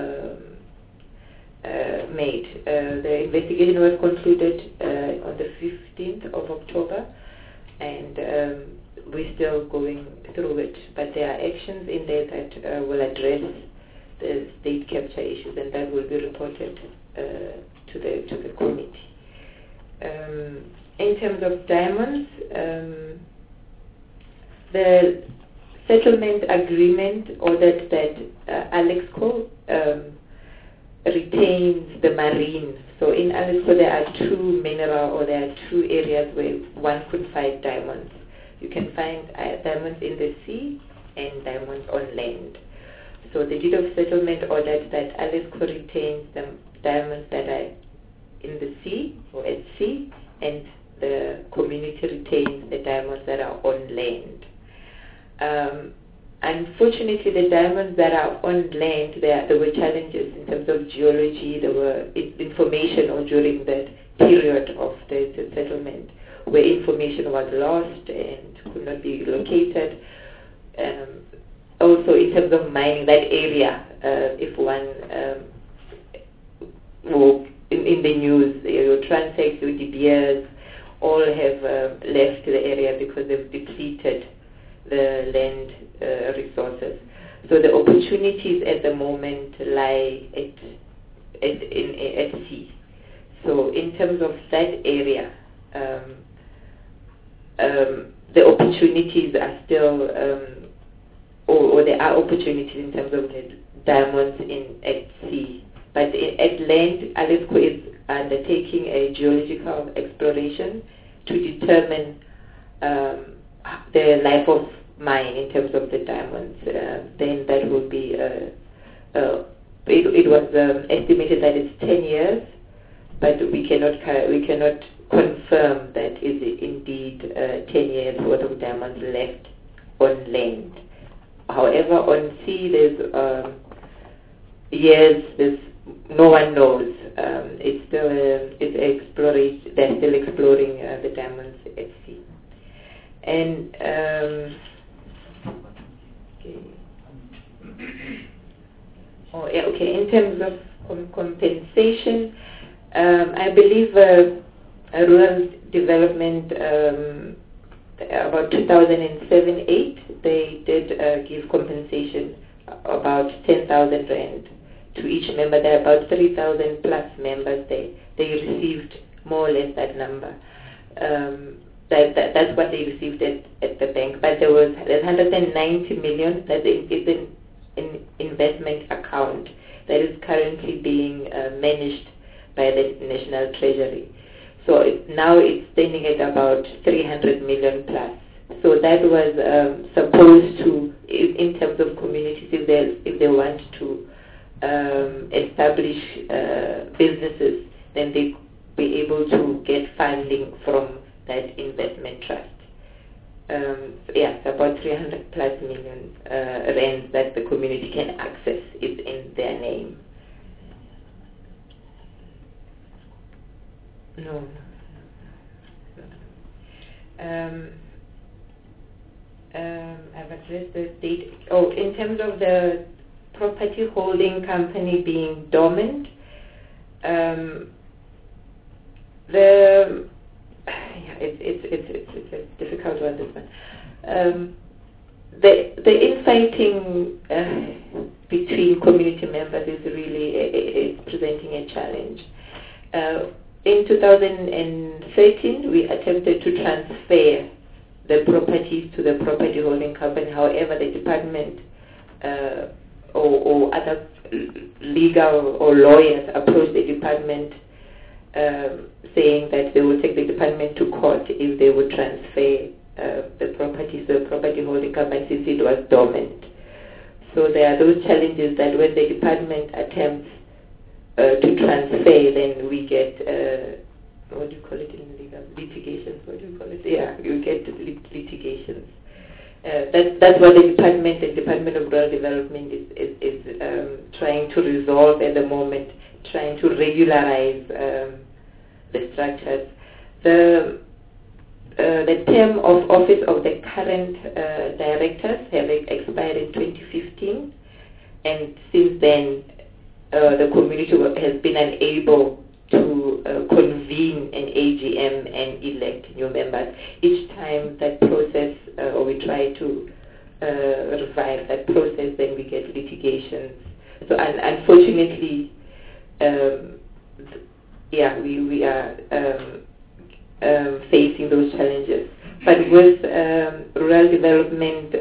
made. The investigation was concluded on the 15th of October, and we're still going through it. But there are actions in there that will address the state capture issues, and that will be reported to the committee. In terms of diamonds, the settlement agreement ordered that Alexco retains the marine. So in Alexco there are two areas where one could find diamonds. You can find diamonds in the sea and diamonds on land. So the deed of settlement ordered that Alexco retains the diamonds that are in the sea or at sea, and the community retains the diamonds that are on land. Unfortunately, the diamonds that are on land, there were challenges in terms of geology. There were information or during that period of the settlement where information was lost and could not be located. Also, in terms of mining, that area, if one in the news, your Transect, your De Beers, all have left the area because they've depleted the land resources. So the opportunities at the moment lie at sea. So in terms of that area, the opportunities are still, or there are opportunities in terms of the diamonds at sea. But at land, Alexco is undertaking a geological exploration to determine the life of mine in terms of the diamonds. Then that will be, it was estimated that it's 10 years but we cannot confirm that is it indeed 10 years worth of diamonds left on land. However, on sea there's no one knows. It's still exploration. They're still exploring the diamonds at sea. And in terms of compensation, I believe rural development about 2007-8 they did give compensation about 10,000 rand to each member. There are about 3,000 plus members. They received more or less that number. That's what they received at the bank. But there's 190 million that is an investment account that is currently being managed by the National Treasury. So now it's standing at about 300 million plus. So that was supposed to, in terms of communities, if they want to establish businesses, then they be able to get funding from that investment trust. About 300 plus million rands that the community can access is in their name. No. I've addressed the date. In terms of the property holding company being dormant, it's a difficult one, this one. The infighting between community members is really presenting a challenge. In 2013, we attempted to transfer the properties to the property holding company. However, the department or other legal or lawyers approached the department saying that they would take the department to court if they would transfer the properties to the property holding company since it was dormant. So there are those challenges that when the department attempts to transfer, then we get what do you call it in legal? Litigations. What do you call it? Yeah, you get litigations. That's what the Department of Rural Development is trying to resolve at the moment, trying to regularize the structures. The term of office of the current directors have expired in 2015, and since then the community has been unable to convene an AGM and elect new members. Each time that process, or we try to revive that process, then we get litigations. So unfortunately, we are facing those challenges. But with rural development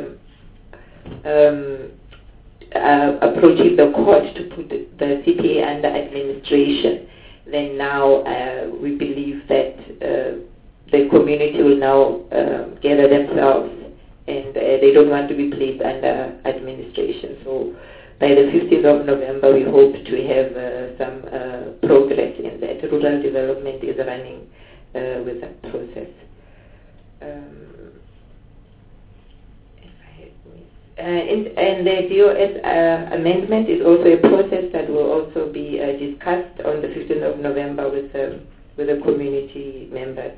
approaching the court to put the CPA under administration, then now we believe that the community will now gather themselves, and they don't want to be placed under administration. So by the 15th of November, we hope to have some progress in that. Rural development is running with that process. And the DOS amendment is also a process that will also be discussed on the 15th of November with the community members.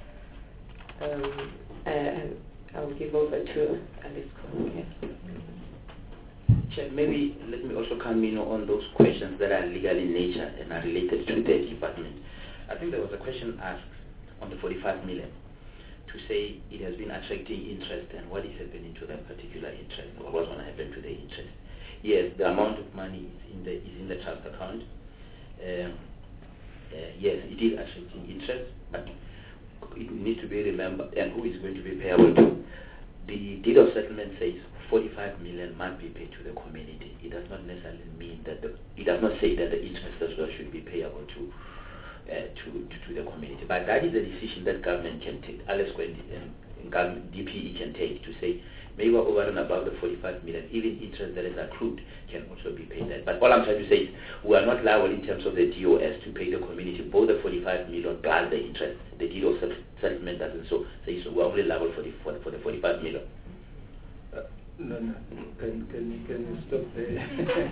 And I'll give over to Alice. Okay. Chair, maybe let me also come in on those questions that are legal in nature and are related to the department. I think there was a question asked on the 45 million to say it has been attracting interest and what is happening to that particular interest, or what's going to happen to the interest. Yes, the amount of money is in the trust account. Yes, it is attracting interest, but it needs to be remembered, and who is going to be payable to. The deed of settlement says 45 million must be paid to the community. It does not necessarily mean that it does not say that the interest as well should be payable to to the community. But that is a decision that government can take, ALESCO and DPE can take to say, maybe over and above the 45 million, even interest that is accrued can also be paid that. But all I'm trying to say is we are not liable in terms of the DOS to pay the community both the 45 million plus the interest. The deed of settlement doesn't so we're only liable for the 45 million. No. Can you stop there?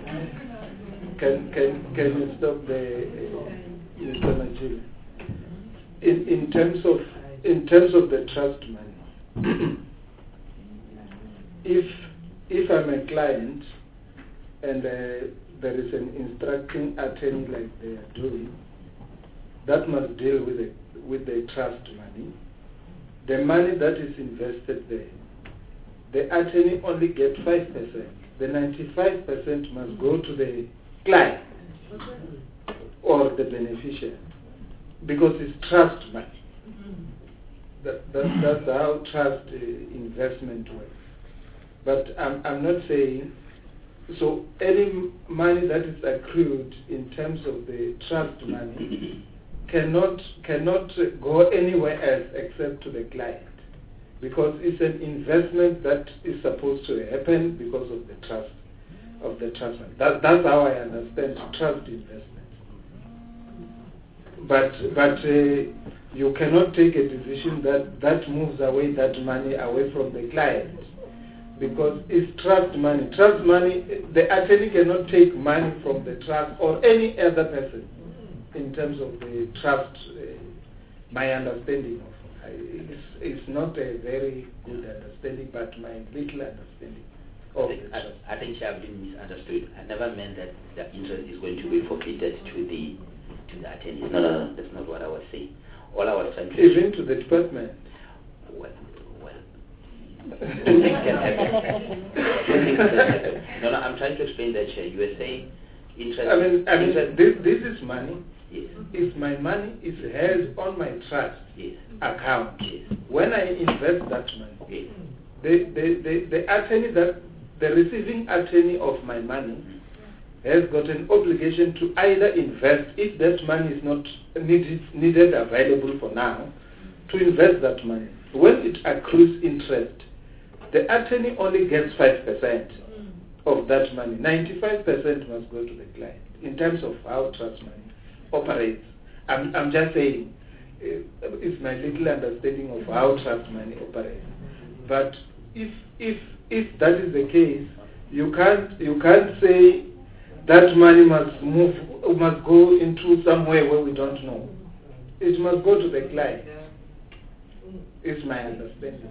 can you stop there, Mr. Majila? In terms of the trust money, if I'm a client and there is an instructing attorney like they are doing, that must deal with the trust money. The money that is invested there, the attorney only gets 5%. The 95% must go to the client or the beneficiary because it's trust money. That's how trust investment works. But I'm not saying, so any money that is accrued in terms of the trust money cannot go anywhere else except to the client, because it's an investment that is supposed to happen because of the trust money. That's how I understand trust investment. But you cannot take a decision that moves away that money away from the client, because it's trust money. Trust money, the attorney cannot take money from the trust or any other person in terms of the trust. My understanding of it's not a very good understanding, but my little understanding of I think she has been misunderstood. I never meant that the interest is going to be forfeited to the attorney. No, that's not what I was saying. All I was trying to even to the department. Well, two things can happen. No, I'm trying to explain that, Chair. You were saying interest. I mean, this is money. Yes. If my money is held on my trust account, when I invest that money, the attorney, the receiving attorney of my money has got an obligation to either invest, if that money is not needed available for now, to invest that money. When it accrues interest, the attorney only gets 5% of that money. 95% must go to the client in terms of how trust money operates. I'm just saying, it's my little understanding of how trust money operates. But if that is the case, you can't say that money must go into somewhere where we don't know. It must go to the client. It's my understanding.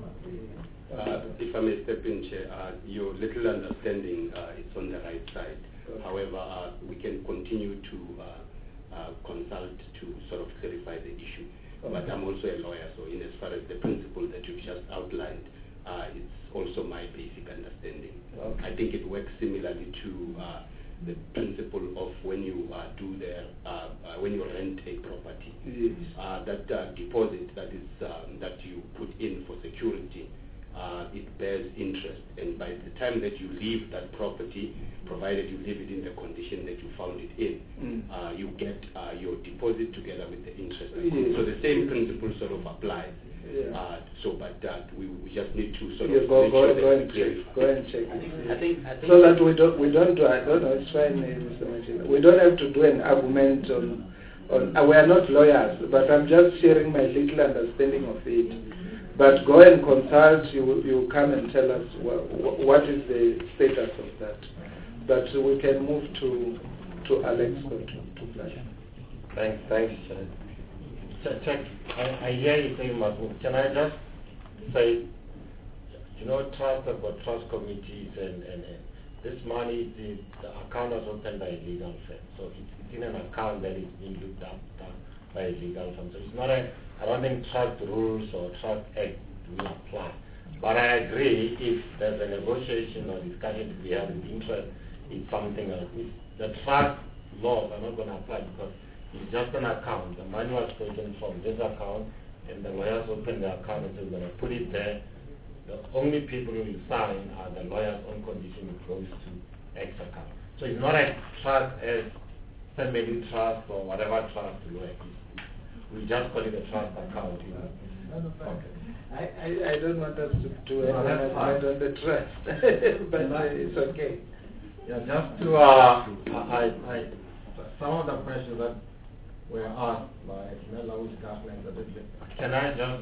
If I may step in, Chair, your little understanding is on the right side. However, we can continue to consult to sort of clarify the issue. But I'm also a lawyer, so in as far as the principle that you've just outlined, it's also my basic understanding. I think it works similarly to the principle of when you when you rent a property, that deposit that you put in for security, it bears interest, and by the time that you leave that property, provided you leave it in the condition that you found it in, you get your deposit together with the interest. So the same principle sort of applies. But we just need to sort of go and check. I think so that we don't do. I don't know. It's fine, Mr. Majila. We don't have to do an argument on. We are not lawyers, but I'm just sharing my little understanding of it. But go and consult. You come and tell us what is the status of that. But we can move to Alex to flash. Thanks, Check. I hear you saying must move. Can I just say, trust have got trust committees and this money, the account was opened by a legal firm. So it's in an account that is being looked after by a legal firm. So it's not I don't think trust rules or trust act will apply. But I agree, if there's a negotiation or discussion to be had with interest, it's something else. The trust laws are not going to apply because it's just an account. The money was taken from this account, and the lawyers open the account and say we're going to put it there. The only people who will sign are the lawyers on condition it goes to X account. So it's not a trust as family trust or whatever trust to work. It's We just call it a trust account. You know? Okay. I don't want us to do an amendment on the trust, but it's okay. Yeah, just to some of the questions that were asked by Mela can I just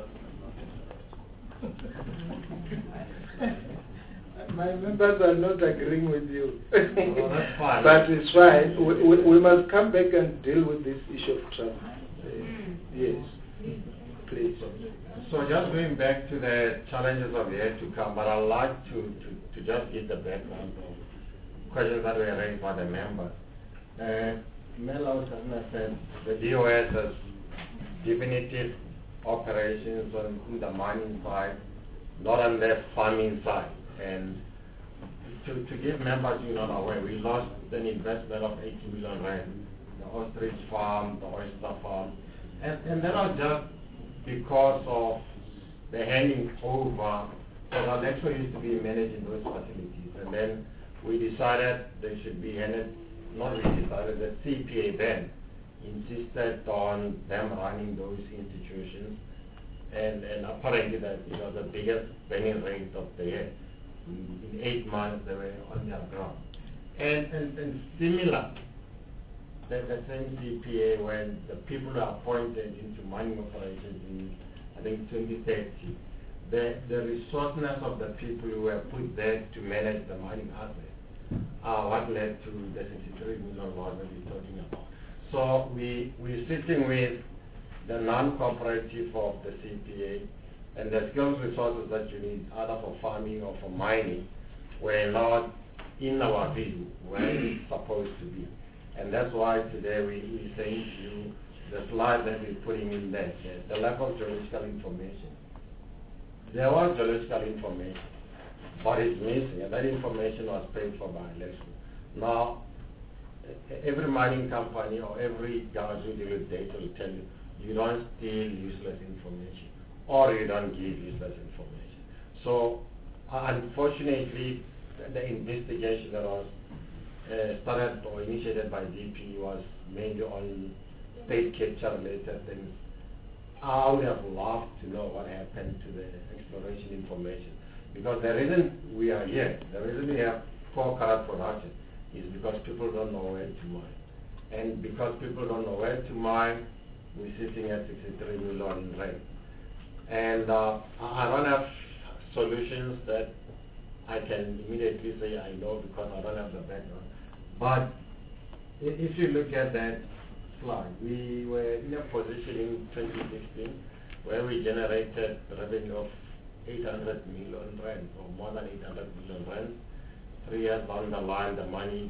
my members are not agreeing with you. No, that's fine. But it's fine. We must come back and deal with this issue of trust. Yes, please. So just going back to the challenges of yet to come, but I'd like to just give the background of questions that were raised by the members. Mela said the DOS has definitive operations on the mining side, not on the farming side. And to give members who are not aware, we lost an investment of 80 million rand, the ostrich farm, the oyster farm, and that was just because of the handing over. So Alexco used to be managing those facilities, and then we decided they should be handed. Not we decided, the CPA then insisted on them running those institutions, and apparently that it was the biggest burning rate of the year. In 8 months they were on their ground. And similar, the same CPA, when the people were appointed into mining operations in, I think, 2030, the resourcefulness of the people who were put there to manage the mining assets are what led to the 63 million loss that we're talking about. So we're sitting with the non-cooperative of the CPA, and the skills resources that you need, either for farming or for mining, were not in our view where it's supposed to be. And that's why today we're saying to you, the slide that we're putting in there, the lack of geological information. There was geological information, but it's missing, and that information was paid for by Alexco. Now, every mining company or every guy who deals with data will tell you, you don't steal useless information, or you don't give useless information. So, unfortunately, the investigation that was started or initiated by DP was mainly on state capture related things. I would have loved to know what happened to the exploration information, because the reason we are here, the reason we have poor current production is because people don't know where to mine. And because people don't know where to mine, we're sitting at 63 million rand. And I don't have solutions that I can immediately say I know, because I don't have the background. But if you look at that slide, we were in a position in 2016 where we generated revenue of 800 million rand, or more than 800 million rand. 3 years down the line, the money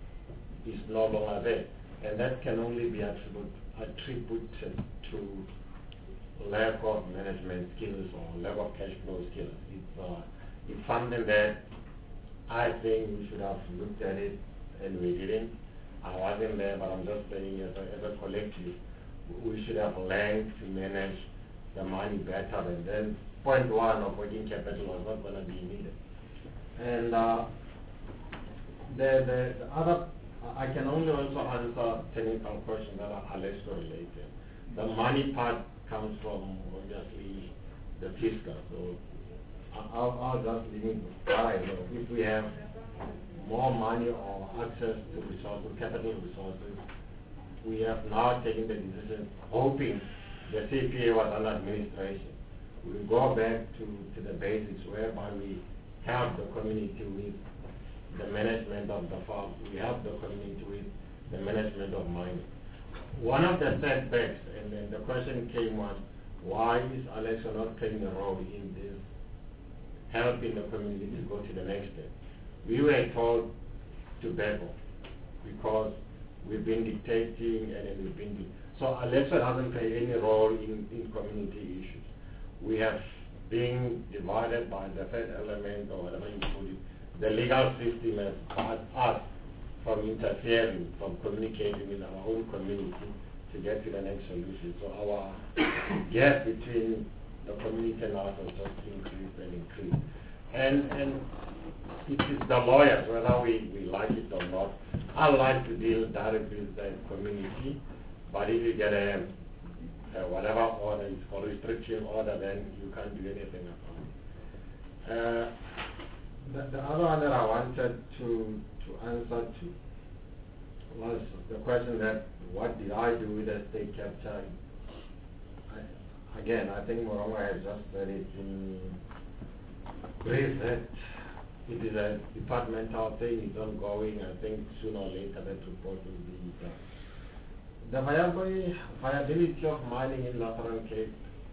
is no longer there. And that can only be attributed to lack of management skills or lack of cash flow skills. It's something that I think we should have looked at it, and we didn't. I wasn't there, but I'm just saying as a collective, we should have learned to manage the money better, and then point one of working capital was not going to be needed. And the other, I can only also answer technical questions that are Alexco related. The money part comes from, obviously, the fiscal. So I'll just limit what I know. If we have more money or access to resources, capital resources, we have now taken the decision, hoping the CPA was under administration. We go back to the basics, whereby we help the community with the management of the farm. We help the community with the management of mining. One of the setbacks, and then the question came was, why is Alexco not playing a role in this, helping the community to go to the next step? We were told to back off, because we've been dictating, and then we've been... So Alexco doesn't play any role in community issues. We have been divided by the third element, or whatever you put it. The legal system has barred us from interfering, from communicating in our own community to get to the next solution. So our gap between the community and us has just increased and increased. And it is the lawyers, whether we like it or not. I like to deal directly with the community, but if you get a whatever order is called restriction order, then you can't do anything about it. The other one that I wanted to answer to was the question that what did I do with the state capture? Again, I think Morongo has just said it in brief that it is a departmental thing, it's ongoing. I think sooner or later that report will be done. The viability of mining in Northern Cape,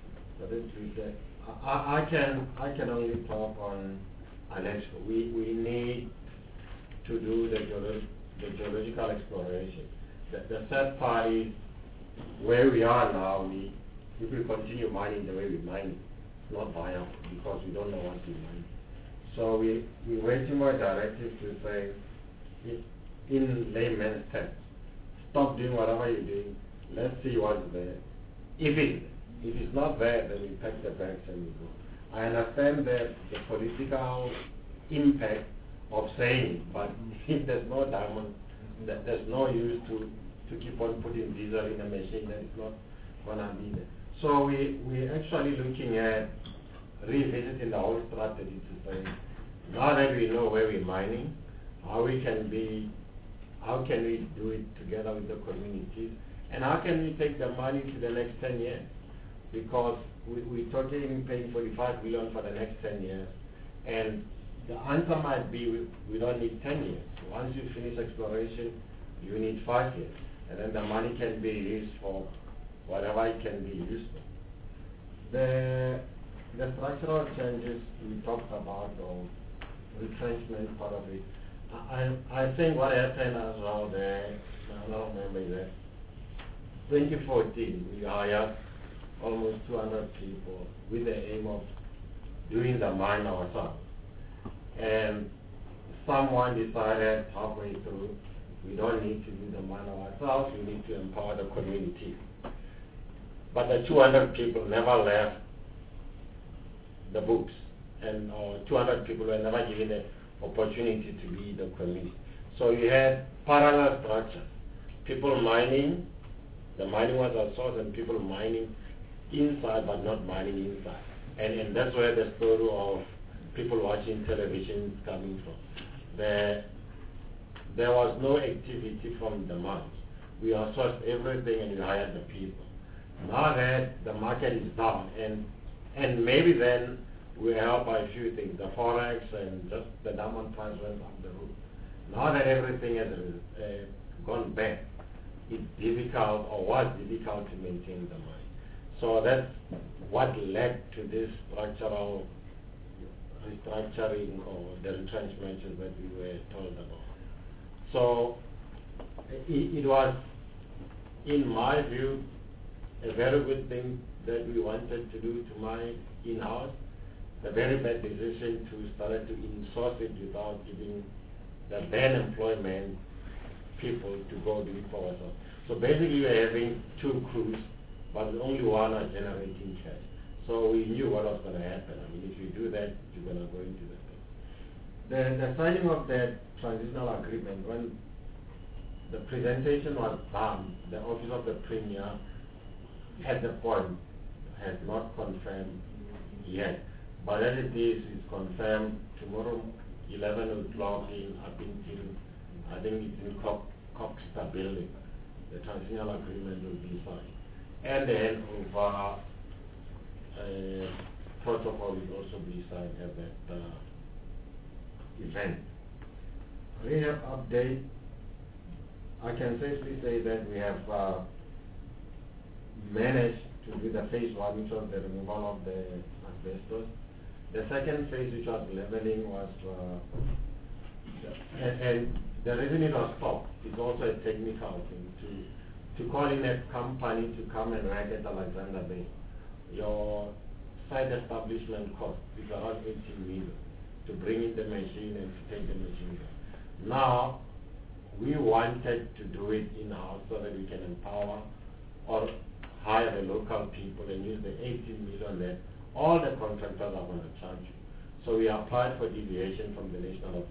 I can only talk on Alexco. We need to do the geological exploration. The third part is where we are now. If we continue mining the way we mine, it's not viable because we don't know what to mine. So we're waiting for a directive to say, in layman's terms, stop doing whatever you're doing. Let's see what's there. If it's not there, then we pack the bags and we go. I understand the political impact of saying, but if there's no diamond, there's no use to keep on putting diesel in a machine that is not gonna be there. So we're actually looking at revisiting the whole strategy to say, now that we know where we're mining, how can we do it together with the communities, and how can we take the money to the next 10 years? Because we're talking paying 45 million for the next 10 years, and the answer might be we don't need 10 years. Once you finish exploration, you need 5 years, and then the money can be used for whatever it can be used for. The structural changes we talked about, or retrenchment part of it, I think what happened as well there, I don't remember that, 2014 we hired almost 200 people with the aim of doing the mine ourselves. And someone decided halfway through, we don't need to do the mine ourselves, we need to empower the community. But the 200 people never left the books, and 200 people were never given the opportunity to lead the community. So you had parallel structures, people mining, the mining was outsourced, and people mining inside but not mining inside. And that's where the story of people watching television is coming from. There was no activity from the mines. We outsourced everything and we hired the people. Now that the market is down, and maybe then we help by a few things, the forex and just the diamond price went up the roof. Now that everything has gone back, it's difficult, or was difficult, to maintain the mine. So that's what led to this structural restructuring or the retrenchments that we were told about. So it was, in my view, a very good thing that we wanted to do to mine in-house. A very bad decision to start to in-source it without giving the then employment people to go do it for ourselves. So basically we're having 2 crews, but only one are generating cash. So we knew what was going to happen. I mean, if you do that, you're going to go into that thing. The signing of the transitional agreement, when the presentation was done, the Office of the Premier at the point has not confirmed yet. But as it is, it's confirmed tomorrow, 11 o'clock I think it's in Coxter building. The transitional agreement will be signed. And the handover protocol will also be signed at that event. Rehab update, I can safely say that we have managed to do the phase 1, which was the removal of the asbestos. The second phase, which was leveling, was, and the reason it was stopped is also a technical thing. To call in a company to come and work at Alexander Bay, your site establishment cost is around 18 million to bring in the machine and to take the machine down. Now, we wanted to do it in-house so that we can empower or hire the local people and use the 18 million that all the contractors are going to charge you. So we applied for deviation from the National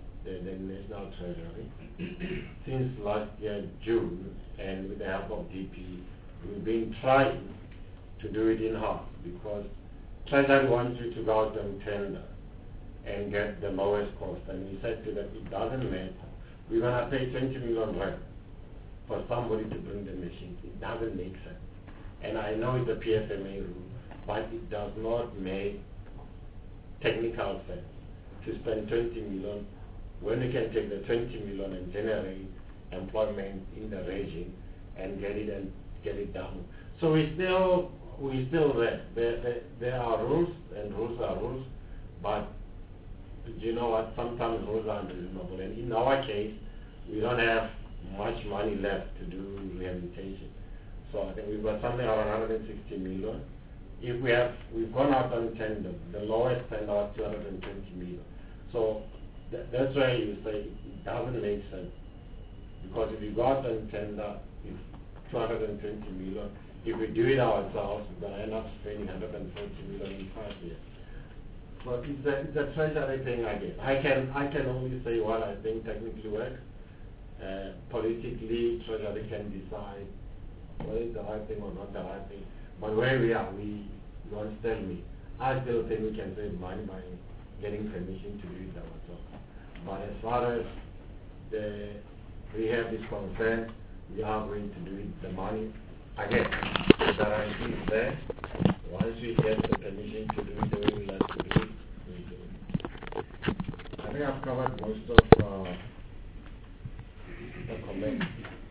Treasury since last year, June, and with the help of DP, we've been trying to do it in-house, because Treasury wants you to go out and tender and get the lowest cost. And we said to them, it doesn't matter. We're going to pay 20 million rand for somebody to bring the machines. It doesn't make sense. And I know it's a PFMA rule, but it does not make technical sense to spend 20 million when we can take the 20 million and generate employment in the region and get it done. So we still there. There are rules, and rules are rules, but you know what? Sometimes rules are unreasonable. And in our case, we don't have much money left to do rehabilitation. So I think we've got something around 160 million. If we've gone out on tender, the lowest tender was 220 million. So that's why you say it doesn't make sense. Because if you go out on tender, it's 220 million. If we do it ourselves, we're going to end up spending 140 million in 5 years. But it's a treasury thing again. I can only say what I think technically works. Politically, treasury can decide whether it's the right thing or not the right thing. But where we are, we don't tell me. I still think we can save money by getting permission to do it ourselves. But as far as the rehab is concerned, we are going to do it. The money, again, the guarantee is there. Once we get the permission to do it the way we like to do it, we do it. I think I've covered most of the comments.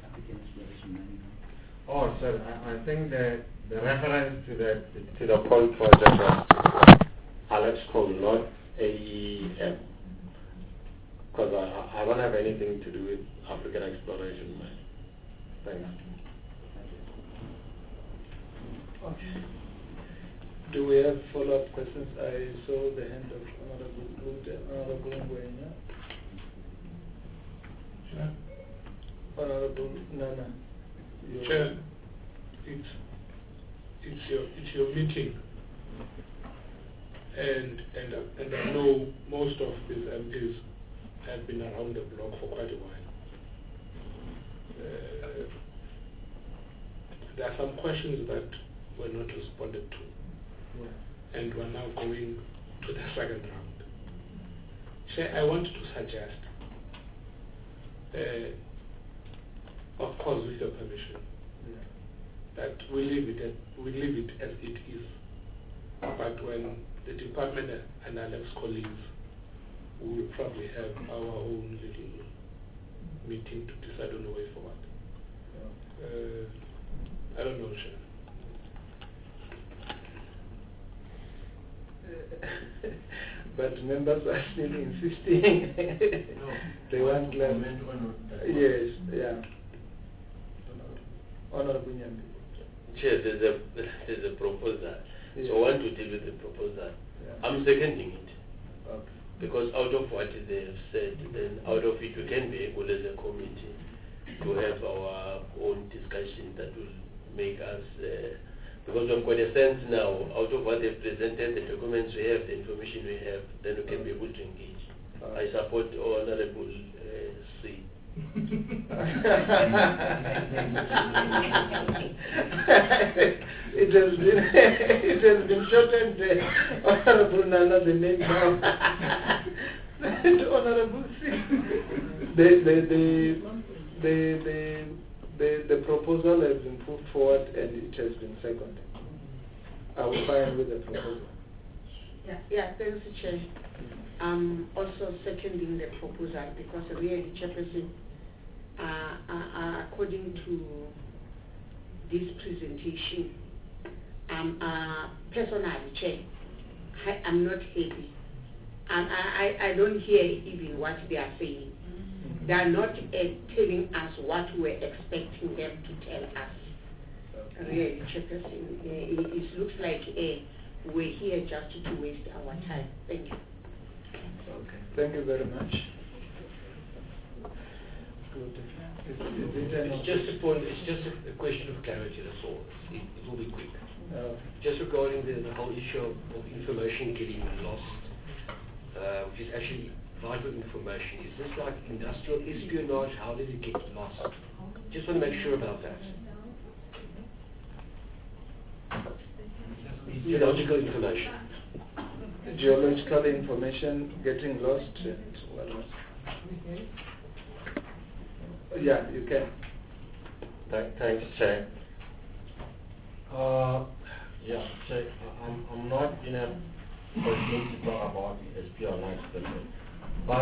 Oh, sir, I think the reference to the coal project was Alex Coal, not AEM. Because I don't have anything to do with African exploration mine. Thanks. Okay. Do we have follow-up questions? I saw the hand of Honorable Klute, Honorable Ngwenya. Sure. Honorable Nana. Chair, it's your meeting, and I know most of these MPs have been around the block for quite a while. There are some questions that were not responded to, and we're now going to the second round. Chair, I want to suggest, of course with your permission, that we leave it as it is. But when the department and Alex colleagues, we will probably have our own little meeting to decide on the way forward. I don't know, Chair. But members are still insisting. No, they want less. Yes, yeah. Honorable Nyambi. Chair, there's a proposal. Yes. So I want to deal with the proposal. Yeah. I'm seconding it. Okay. Because out of what they have said, then out of it we can be able as a committee to have our own discussion that will make us, because we've got a sense now, out of what they've presented, the documents we have, the information we have, then we can be able to engage. I support Honorable C. It has been shortened, Honorable Nana, the name now. Honorable C. The proposal has been put forward and it has been seconded. I will fine with the proposal. Yeah, thanks, Chair. I'm also seconding the proposal because really, Chairperson, according to this presentation, personally, Chair, I'm not happy. I don't hear even what they are saying. They are not telling us what we're expecting them to tell us. Really, Chairperson, it looks like we're here just to waste our time. Thank you. Okay. Thank you very much. It's just a question of clarity, that's all. It will be quick. Just regarding the whole issue of information getting lost, which is actually vital information. Is this like industrial espionage? How did it get lost? Just want to make sure about that. Geological information. Geological information getting lost and what else? Yeah, you can. Thanks, Chair. Yeah, Chair, I'm not in a position to talk about espionage, but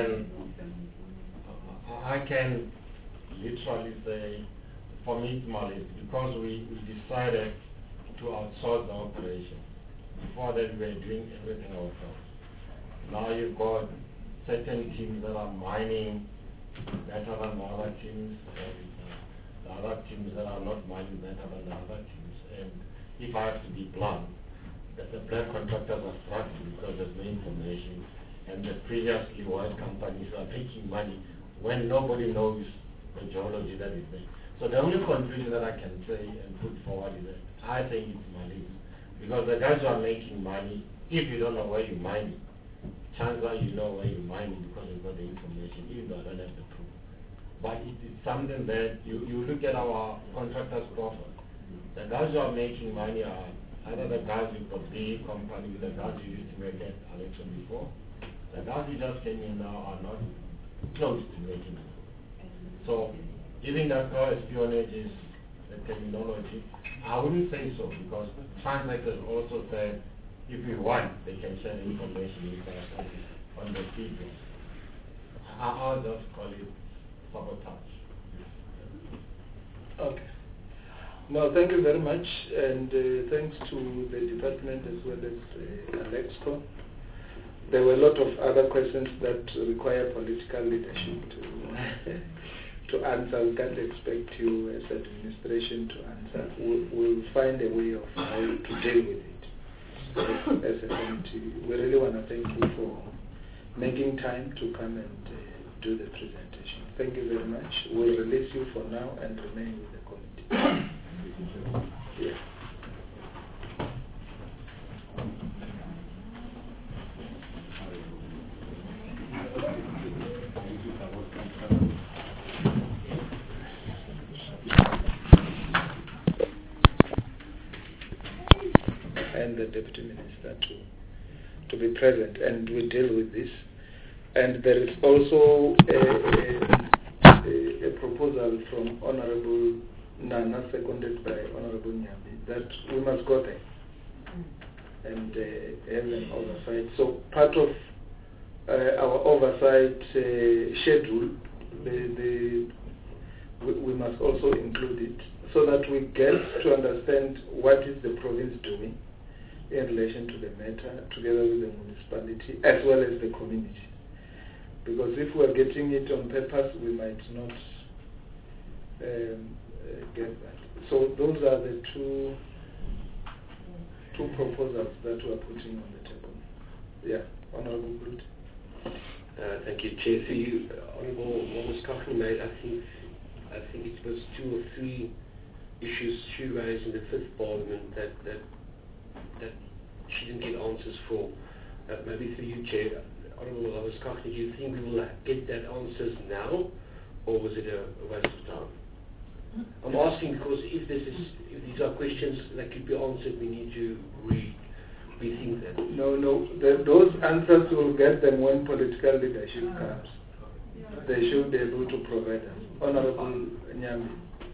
I can literally say, for me, Mali, because we decided to outsource the operation. Before that, we were doing everything ourselves. Now you've got certain teams that are mining better than the other teams, and the other teams that are not mining better than the other teams. And if I have to be blunt, the black contractors are struggling because there's no information, and the previously white companies are making money when nobody knows the geology that is there. So the only conclusion that I can say and put forward is that I think it's money. Because the guys who are making money, if you don't know where you're mining, chances are you know where you're mining because you've got the information, even though I don't have the proof. But it's something that you look at our contractors' profile. The guys who are making money are either the guys with the big company, the guys who used to make at Alexa before. The guys who just came in now are not close to making money. So, even that called espionage is the terminology, I wouldn't say so, because translators also said if we want, they can share the information with us on the people. I'll just call it sabotage. Okay. No, thank you very much, and thanks to the department as well as Alexco. There were a lot of other questions that require political leadership to answer. We can't expect you as administration to answer. We'll find a way of how to deal with it as a committee. We really want to thank you for making time to come and do the presentation. Thank you very much. We'll release you for now and remain with the committee. Yeah. And the Deputy Minister to be present, and we deal with this. And there is also a proposal from Honorable Nana, seconded by Honorable Nyambi, that we must go there and have an oversight. So part of our oversight schedule, we must also include it, so that we get to understand what is the province doing in relation to the matter, together with the municipality as well as the community. Because if we're getting it on papers, we might not get that. So those are the two proposals that we're putting on the table. Yeah, Honorable Brute. Thank you, Chair. So you, Honorable Ms. Cochran made, I think it was 2 or 3 issues she raised in the 5th Parliament that she didn't get answers for. Maybe through you, Chair. Honorable Ms. Cochran, do you think we will get that answers now, or was it a waste of time? I'm asking because if these are questions that could be answered, we need to rethink that. No. Those answers will get them when political leadership comes. They should be able to provide them. Honorable Nyambi.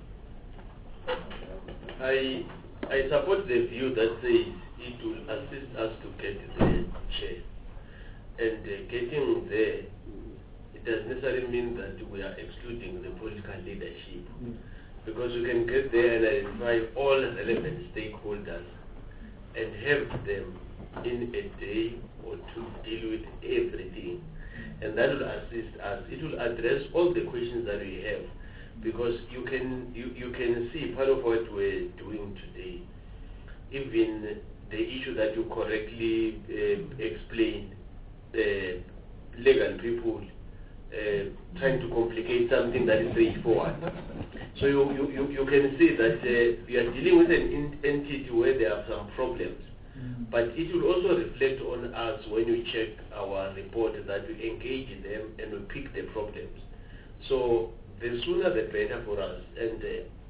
I support the view that says it will assist us to get the chair. And getting there, it doesn't necessarily mean that we are excluding the political leadership. Because we can get there and identify all relevant stakeholders and have them in a day or 2 deal with everything. And that will assist us. It will address all the questions that we have. Because you can see part of what we're doing today, even the issue that you correctly explained, legal people trying to complicate something that is straightforward. So you can see that we are dealing with an entity where there are some problems. But it will also reflect on us when you check our report that we engage in them and we pick the problems. So the sooner the better for us. And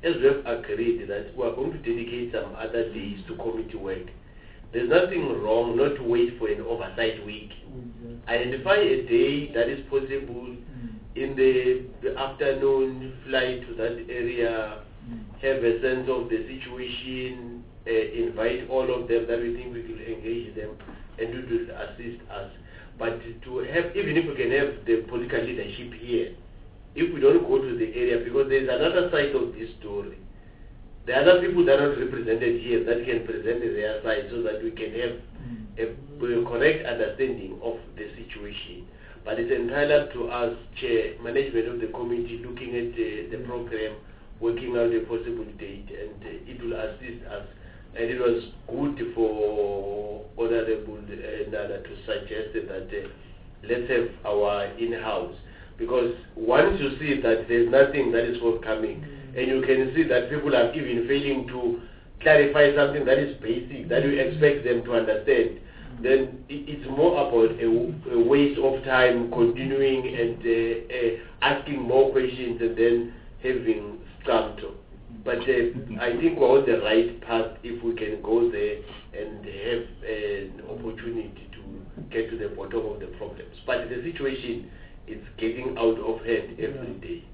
as we have agreed that we are going to dedicate some other days to committee work, there's nothing wrong not to wait for an oversight week. Identify a day that is possible in the afternoon, fly to that area, have a sense of the situation, invite all of them that we think we will engage them and to assist us. But to have, even if we can have the political leadership here, if we don't go to the area, because there's another side of this story. There are other people that are not represented here that can present their side so that we can have a correct understanding of the situation. But it's entirely up to us, Chair, management of the committee, looking at the program, working out a possible date, and it will assist us. And it was good for Honorable Nana to suggest that let's have our in-house. Because once you see that there's nothing that is forthcoming, and you can see that people are even failing to clarify something that is basic, that you expect them to understand, then it's more about a waste of time continuing and asking more questions and then having stumped. But I think we're on the right path if we can go there and have an opportunity to get to the bottom of the problems. But the situation is getting out of hand every day.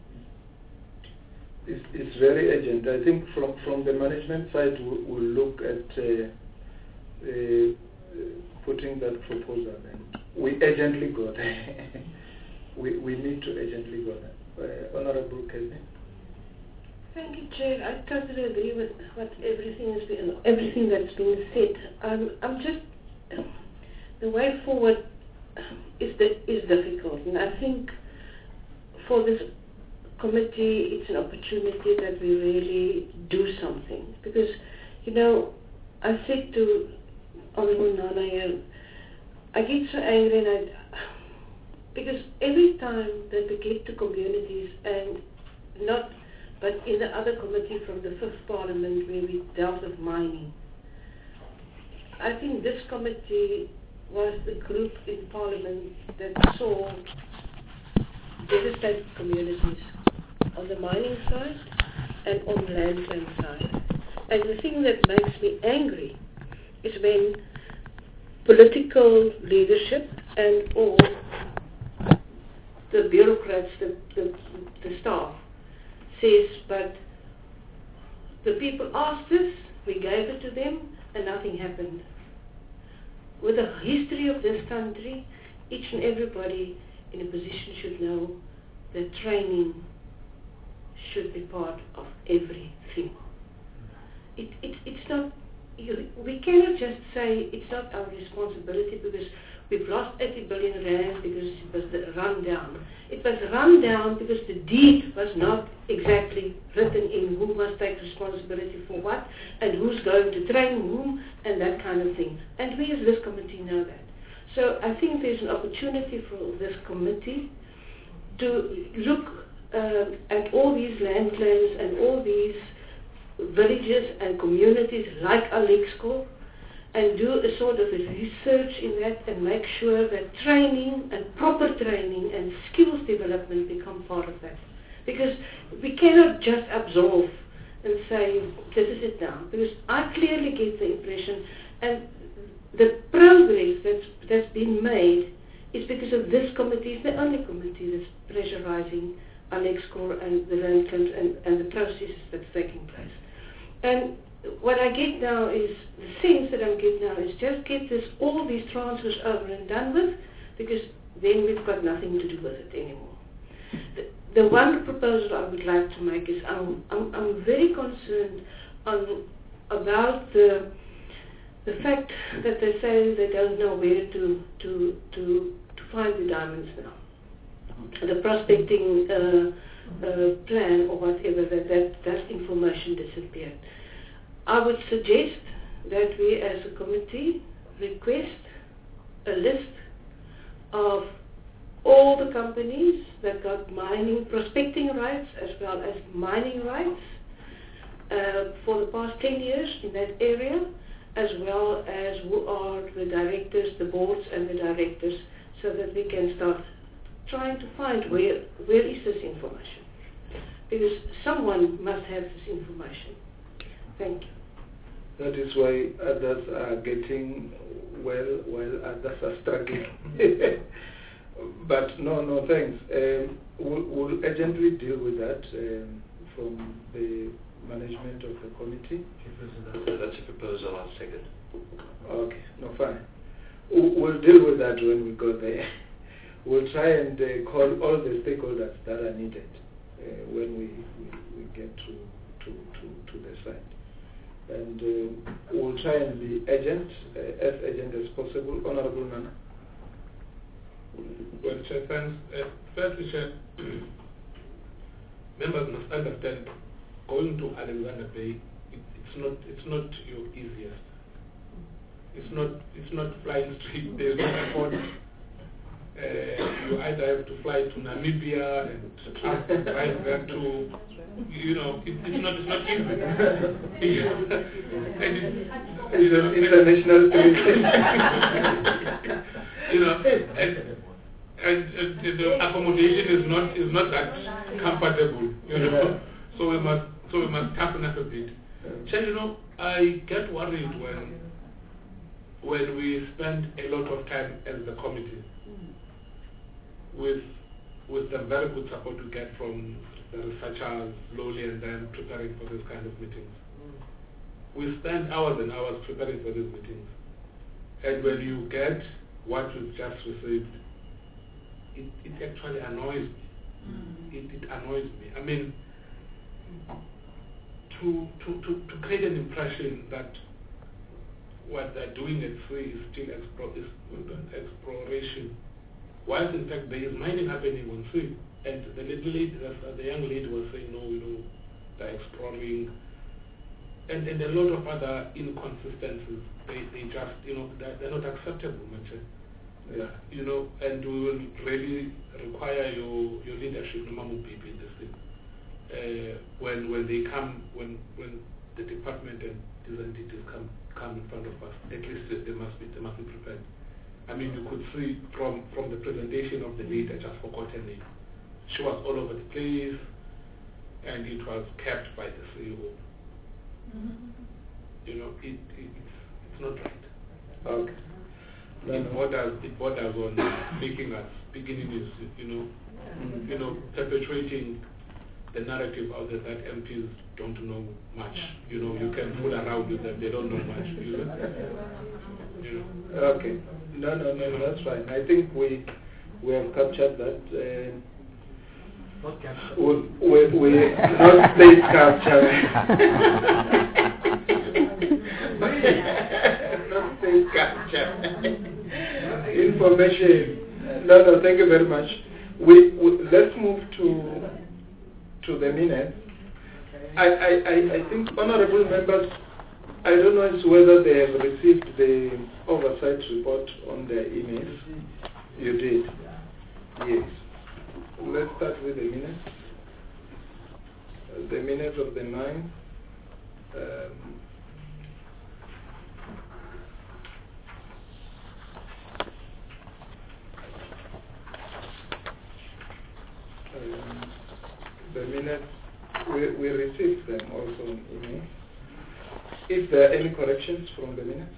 It's very urgent. I think from the management side, we'll look at putting that proposal, and we urgently go there. we need to urgently go there. Honorable Kelly. Thank you, Chair. I totally agree with what everything that's been said. I'm just the way forward is difficult, and I think for this committee, it's an opportunity that we really do something. Because, I said to Honorable Nana here, I get so angry, because every time that we get to communities, and but in the other committee from the 5th Parliament where we dealt with mining, I think this committee was the group in Parliament that saw devastated communities on the mining side and on the land claim side. And the thing that makes me angry is when political leadership and all the bureaucrats, the staff, says, but the people asked us, we gave it to them, and nothing happened. With the history of this country, each and everybody in a position should know that training should be part of everything. It's not, we cannot just say it's not our responsibility because we've lost 80 billion rand because it was run down. It was run down because the deed was not exactly written in who must take responsibility for what and who's going to train whom and that kind of thing. And we as this committee know that. So I think there's an opportunity for this committee to look at all these land claims and all these villages and communities like Alexco and do a sort of a research in that and make sure that training and proper training and skills development become part of that. Because we cannot just absolve and say, this is it now. Because I clearly get the impression, and the progress that's been made is because of this committee. It's the only committee that's pressurizing Alexco and the land claims and the processes that's taking place. And what I get now is, the sense that I'm getting now is just get all these transfers over and done with, because then we've got nothing to do with it anymore. The one proposal I would like to make is I'm very concerned about the fact that they say they don't know where to find the diamonds now. The prospecting plan or whatever, that information disappeared. I would suggest that we as a committee request a list of all the companies that got mining, prospecting rights as well as mining rights for the past 10 years in that area, as well as who are the directors, the boards and the directors, so that we can start trying to find where is this information. Because someone must have this information. Thank you. That is why others are getting well while others are struggling. But no, thanks. We'll urgently deal with that from the management of the committee. That's a proposal I'll second. Okay, no, fine. We'll deal with that when we go there. We'll try and call all the stakeholders that are needed when we get to the site. And we'll try and be as urgent as possible. Honorable Nana. Well, Chair, thanks. Firstly, Chair, members must understand going to Alexander Bay, it's not your easiest. It's not flying straight. There's no airport. You either have to fly to Namibia and drive back to, it's not easy. And international and the accommodation is not that comfortable, So we must toughen up a bit. So I get worried when we spend a lot of time as the committee with the very good support we get from the researchers slowly and then preparing for this kind of meetings. We spend hours and hours preparing for these meetings. And when you get what you've just received, it actually annoys me. It annoys me. I mean, to create an impression that what they're doing at sea is still exploration, whilst in fact there is mining happening on sea. And the young lady was saying, no, they're exploring, and a lot of other inconsistencies. They just, they're not acceptable, much. And we will really require your leadership, no matter in this thing. When they come, when the department and these entities come in front of us, at least they must be prepared. I mean, you could see from the presentation of the leader, just forgotten name. She was all over the place, and it was kept by the CEO. It's not right. Okay. It borders on making us beginning perpetuating the narrative out there that MPs don't know much. You can fool around with them; they don't know much. Okay. No, that's fine. I think we have captured that. Not captured. We not state capture. Not state capture. Information. No, thank you very much. Let's move to the minutes. I think, honorable members, I don't know as whether they have received the oversight report on their emails. You did? Yes. Let's start with the minutes. The minutes of the 9th. The minutes, we received them also in email. If there are any corrections from the minutes?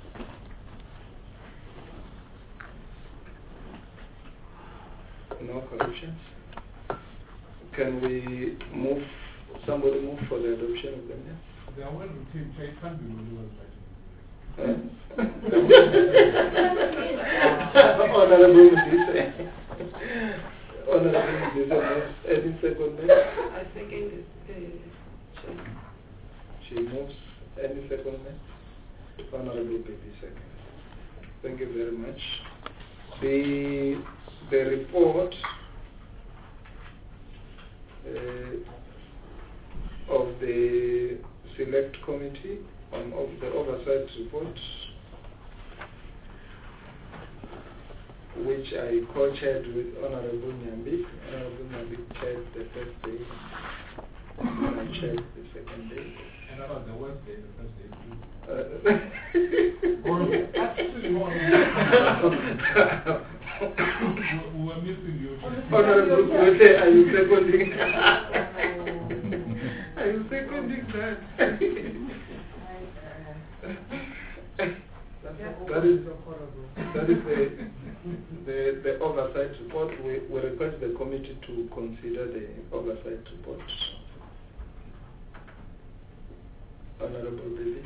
No corrections? Can we move, somebody move for the adoption of the minutes? They are well routine, so it can't be moved. Honorable Mudisa. Honorable Mudisa, any second? I second it. She moves. Any second? Honorable Baby second. Thank you very much. The report of the select committee of the oversight report, which I co-chaired with Honorable Nyambi. Honorable Nyambi chaired the first day, and I chaired the second day. And about the worst day, the first day too. Actually, we were missing you. Honorable, are you seconding? That is the oversight report. We request the committee to consider the oversight report. Honorable David.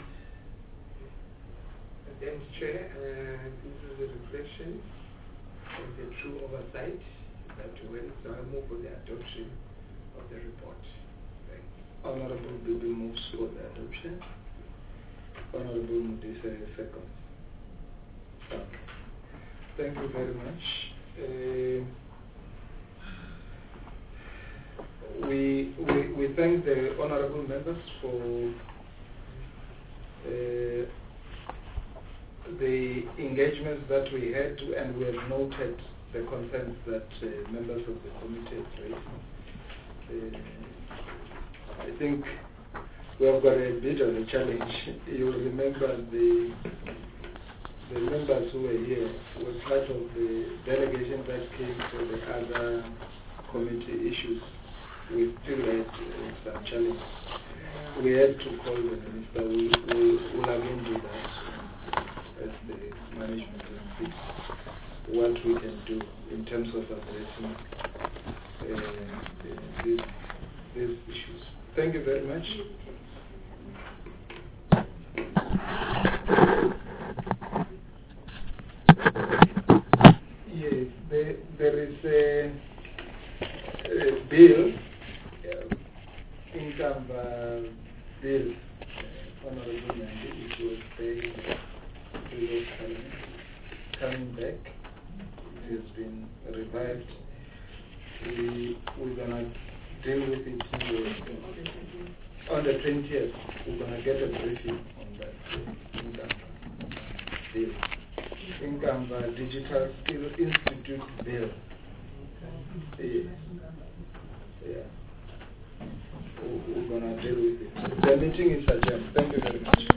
Thanks, Chair. This is a reflection of the true oversight that went. So I move for the adoption of the report. Thanks. Honorable Bibi moves for the adoption. Honorable Mudisa seconds. Okay. Thank you very much. We thank the honorable members for the engagements that we had, and we have noted the concerns that members of the committee have raised. I think we have got a bit of a challenge. You'll remember the members who were here were part of the delegation that came for the other committee issues. We still had some challenge. We had to call the minister. We'll again do that as the management and see what we can do in terms of addressing these issues. Thank you very much. Yes, there is a bill, income bill, Honorable Nandi, which was paid to the Parliament, coming back. It has been revived. We're going to deal with it on the 20th. We're going to get a briefing on that income bill. Income Digital Skill Institute bill. Yeah. We're going to deal with it. The meeting is adjourned. Thank you very much.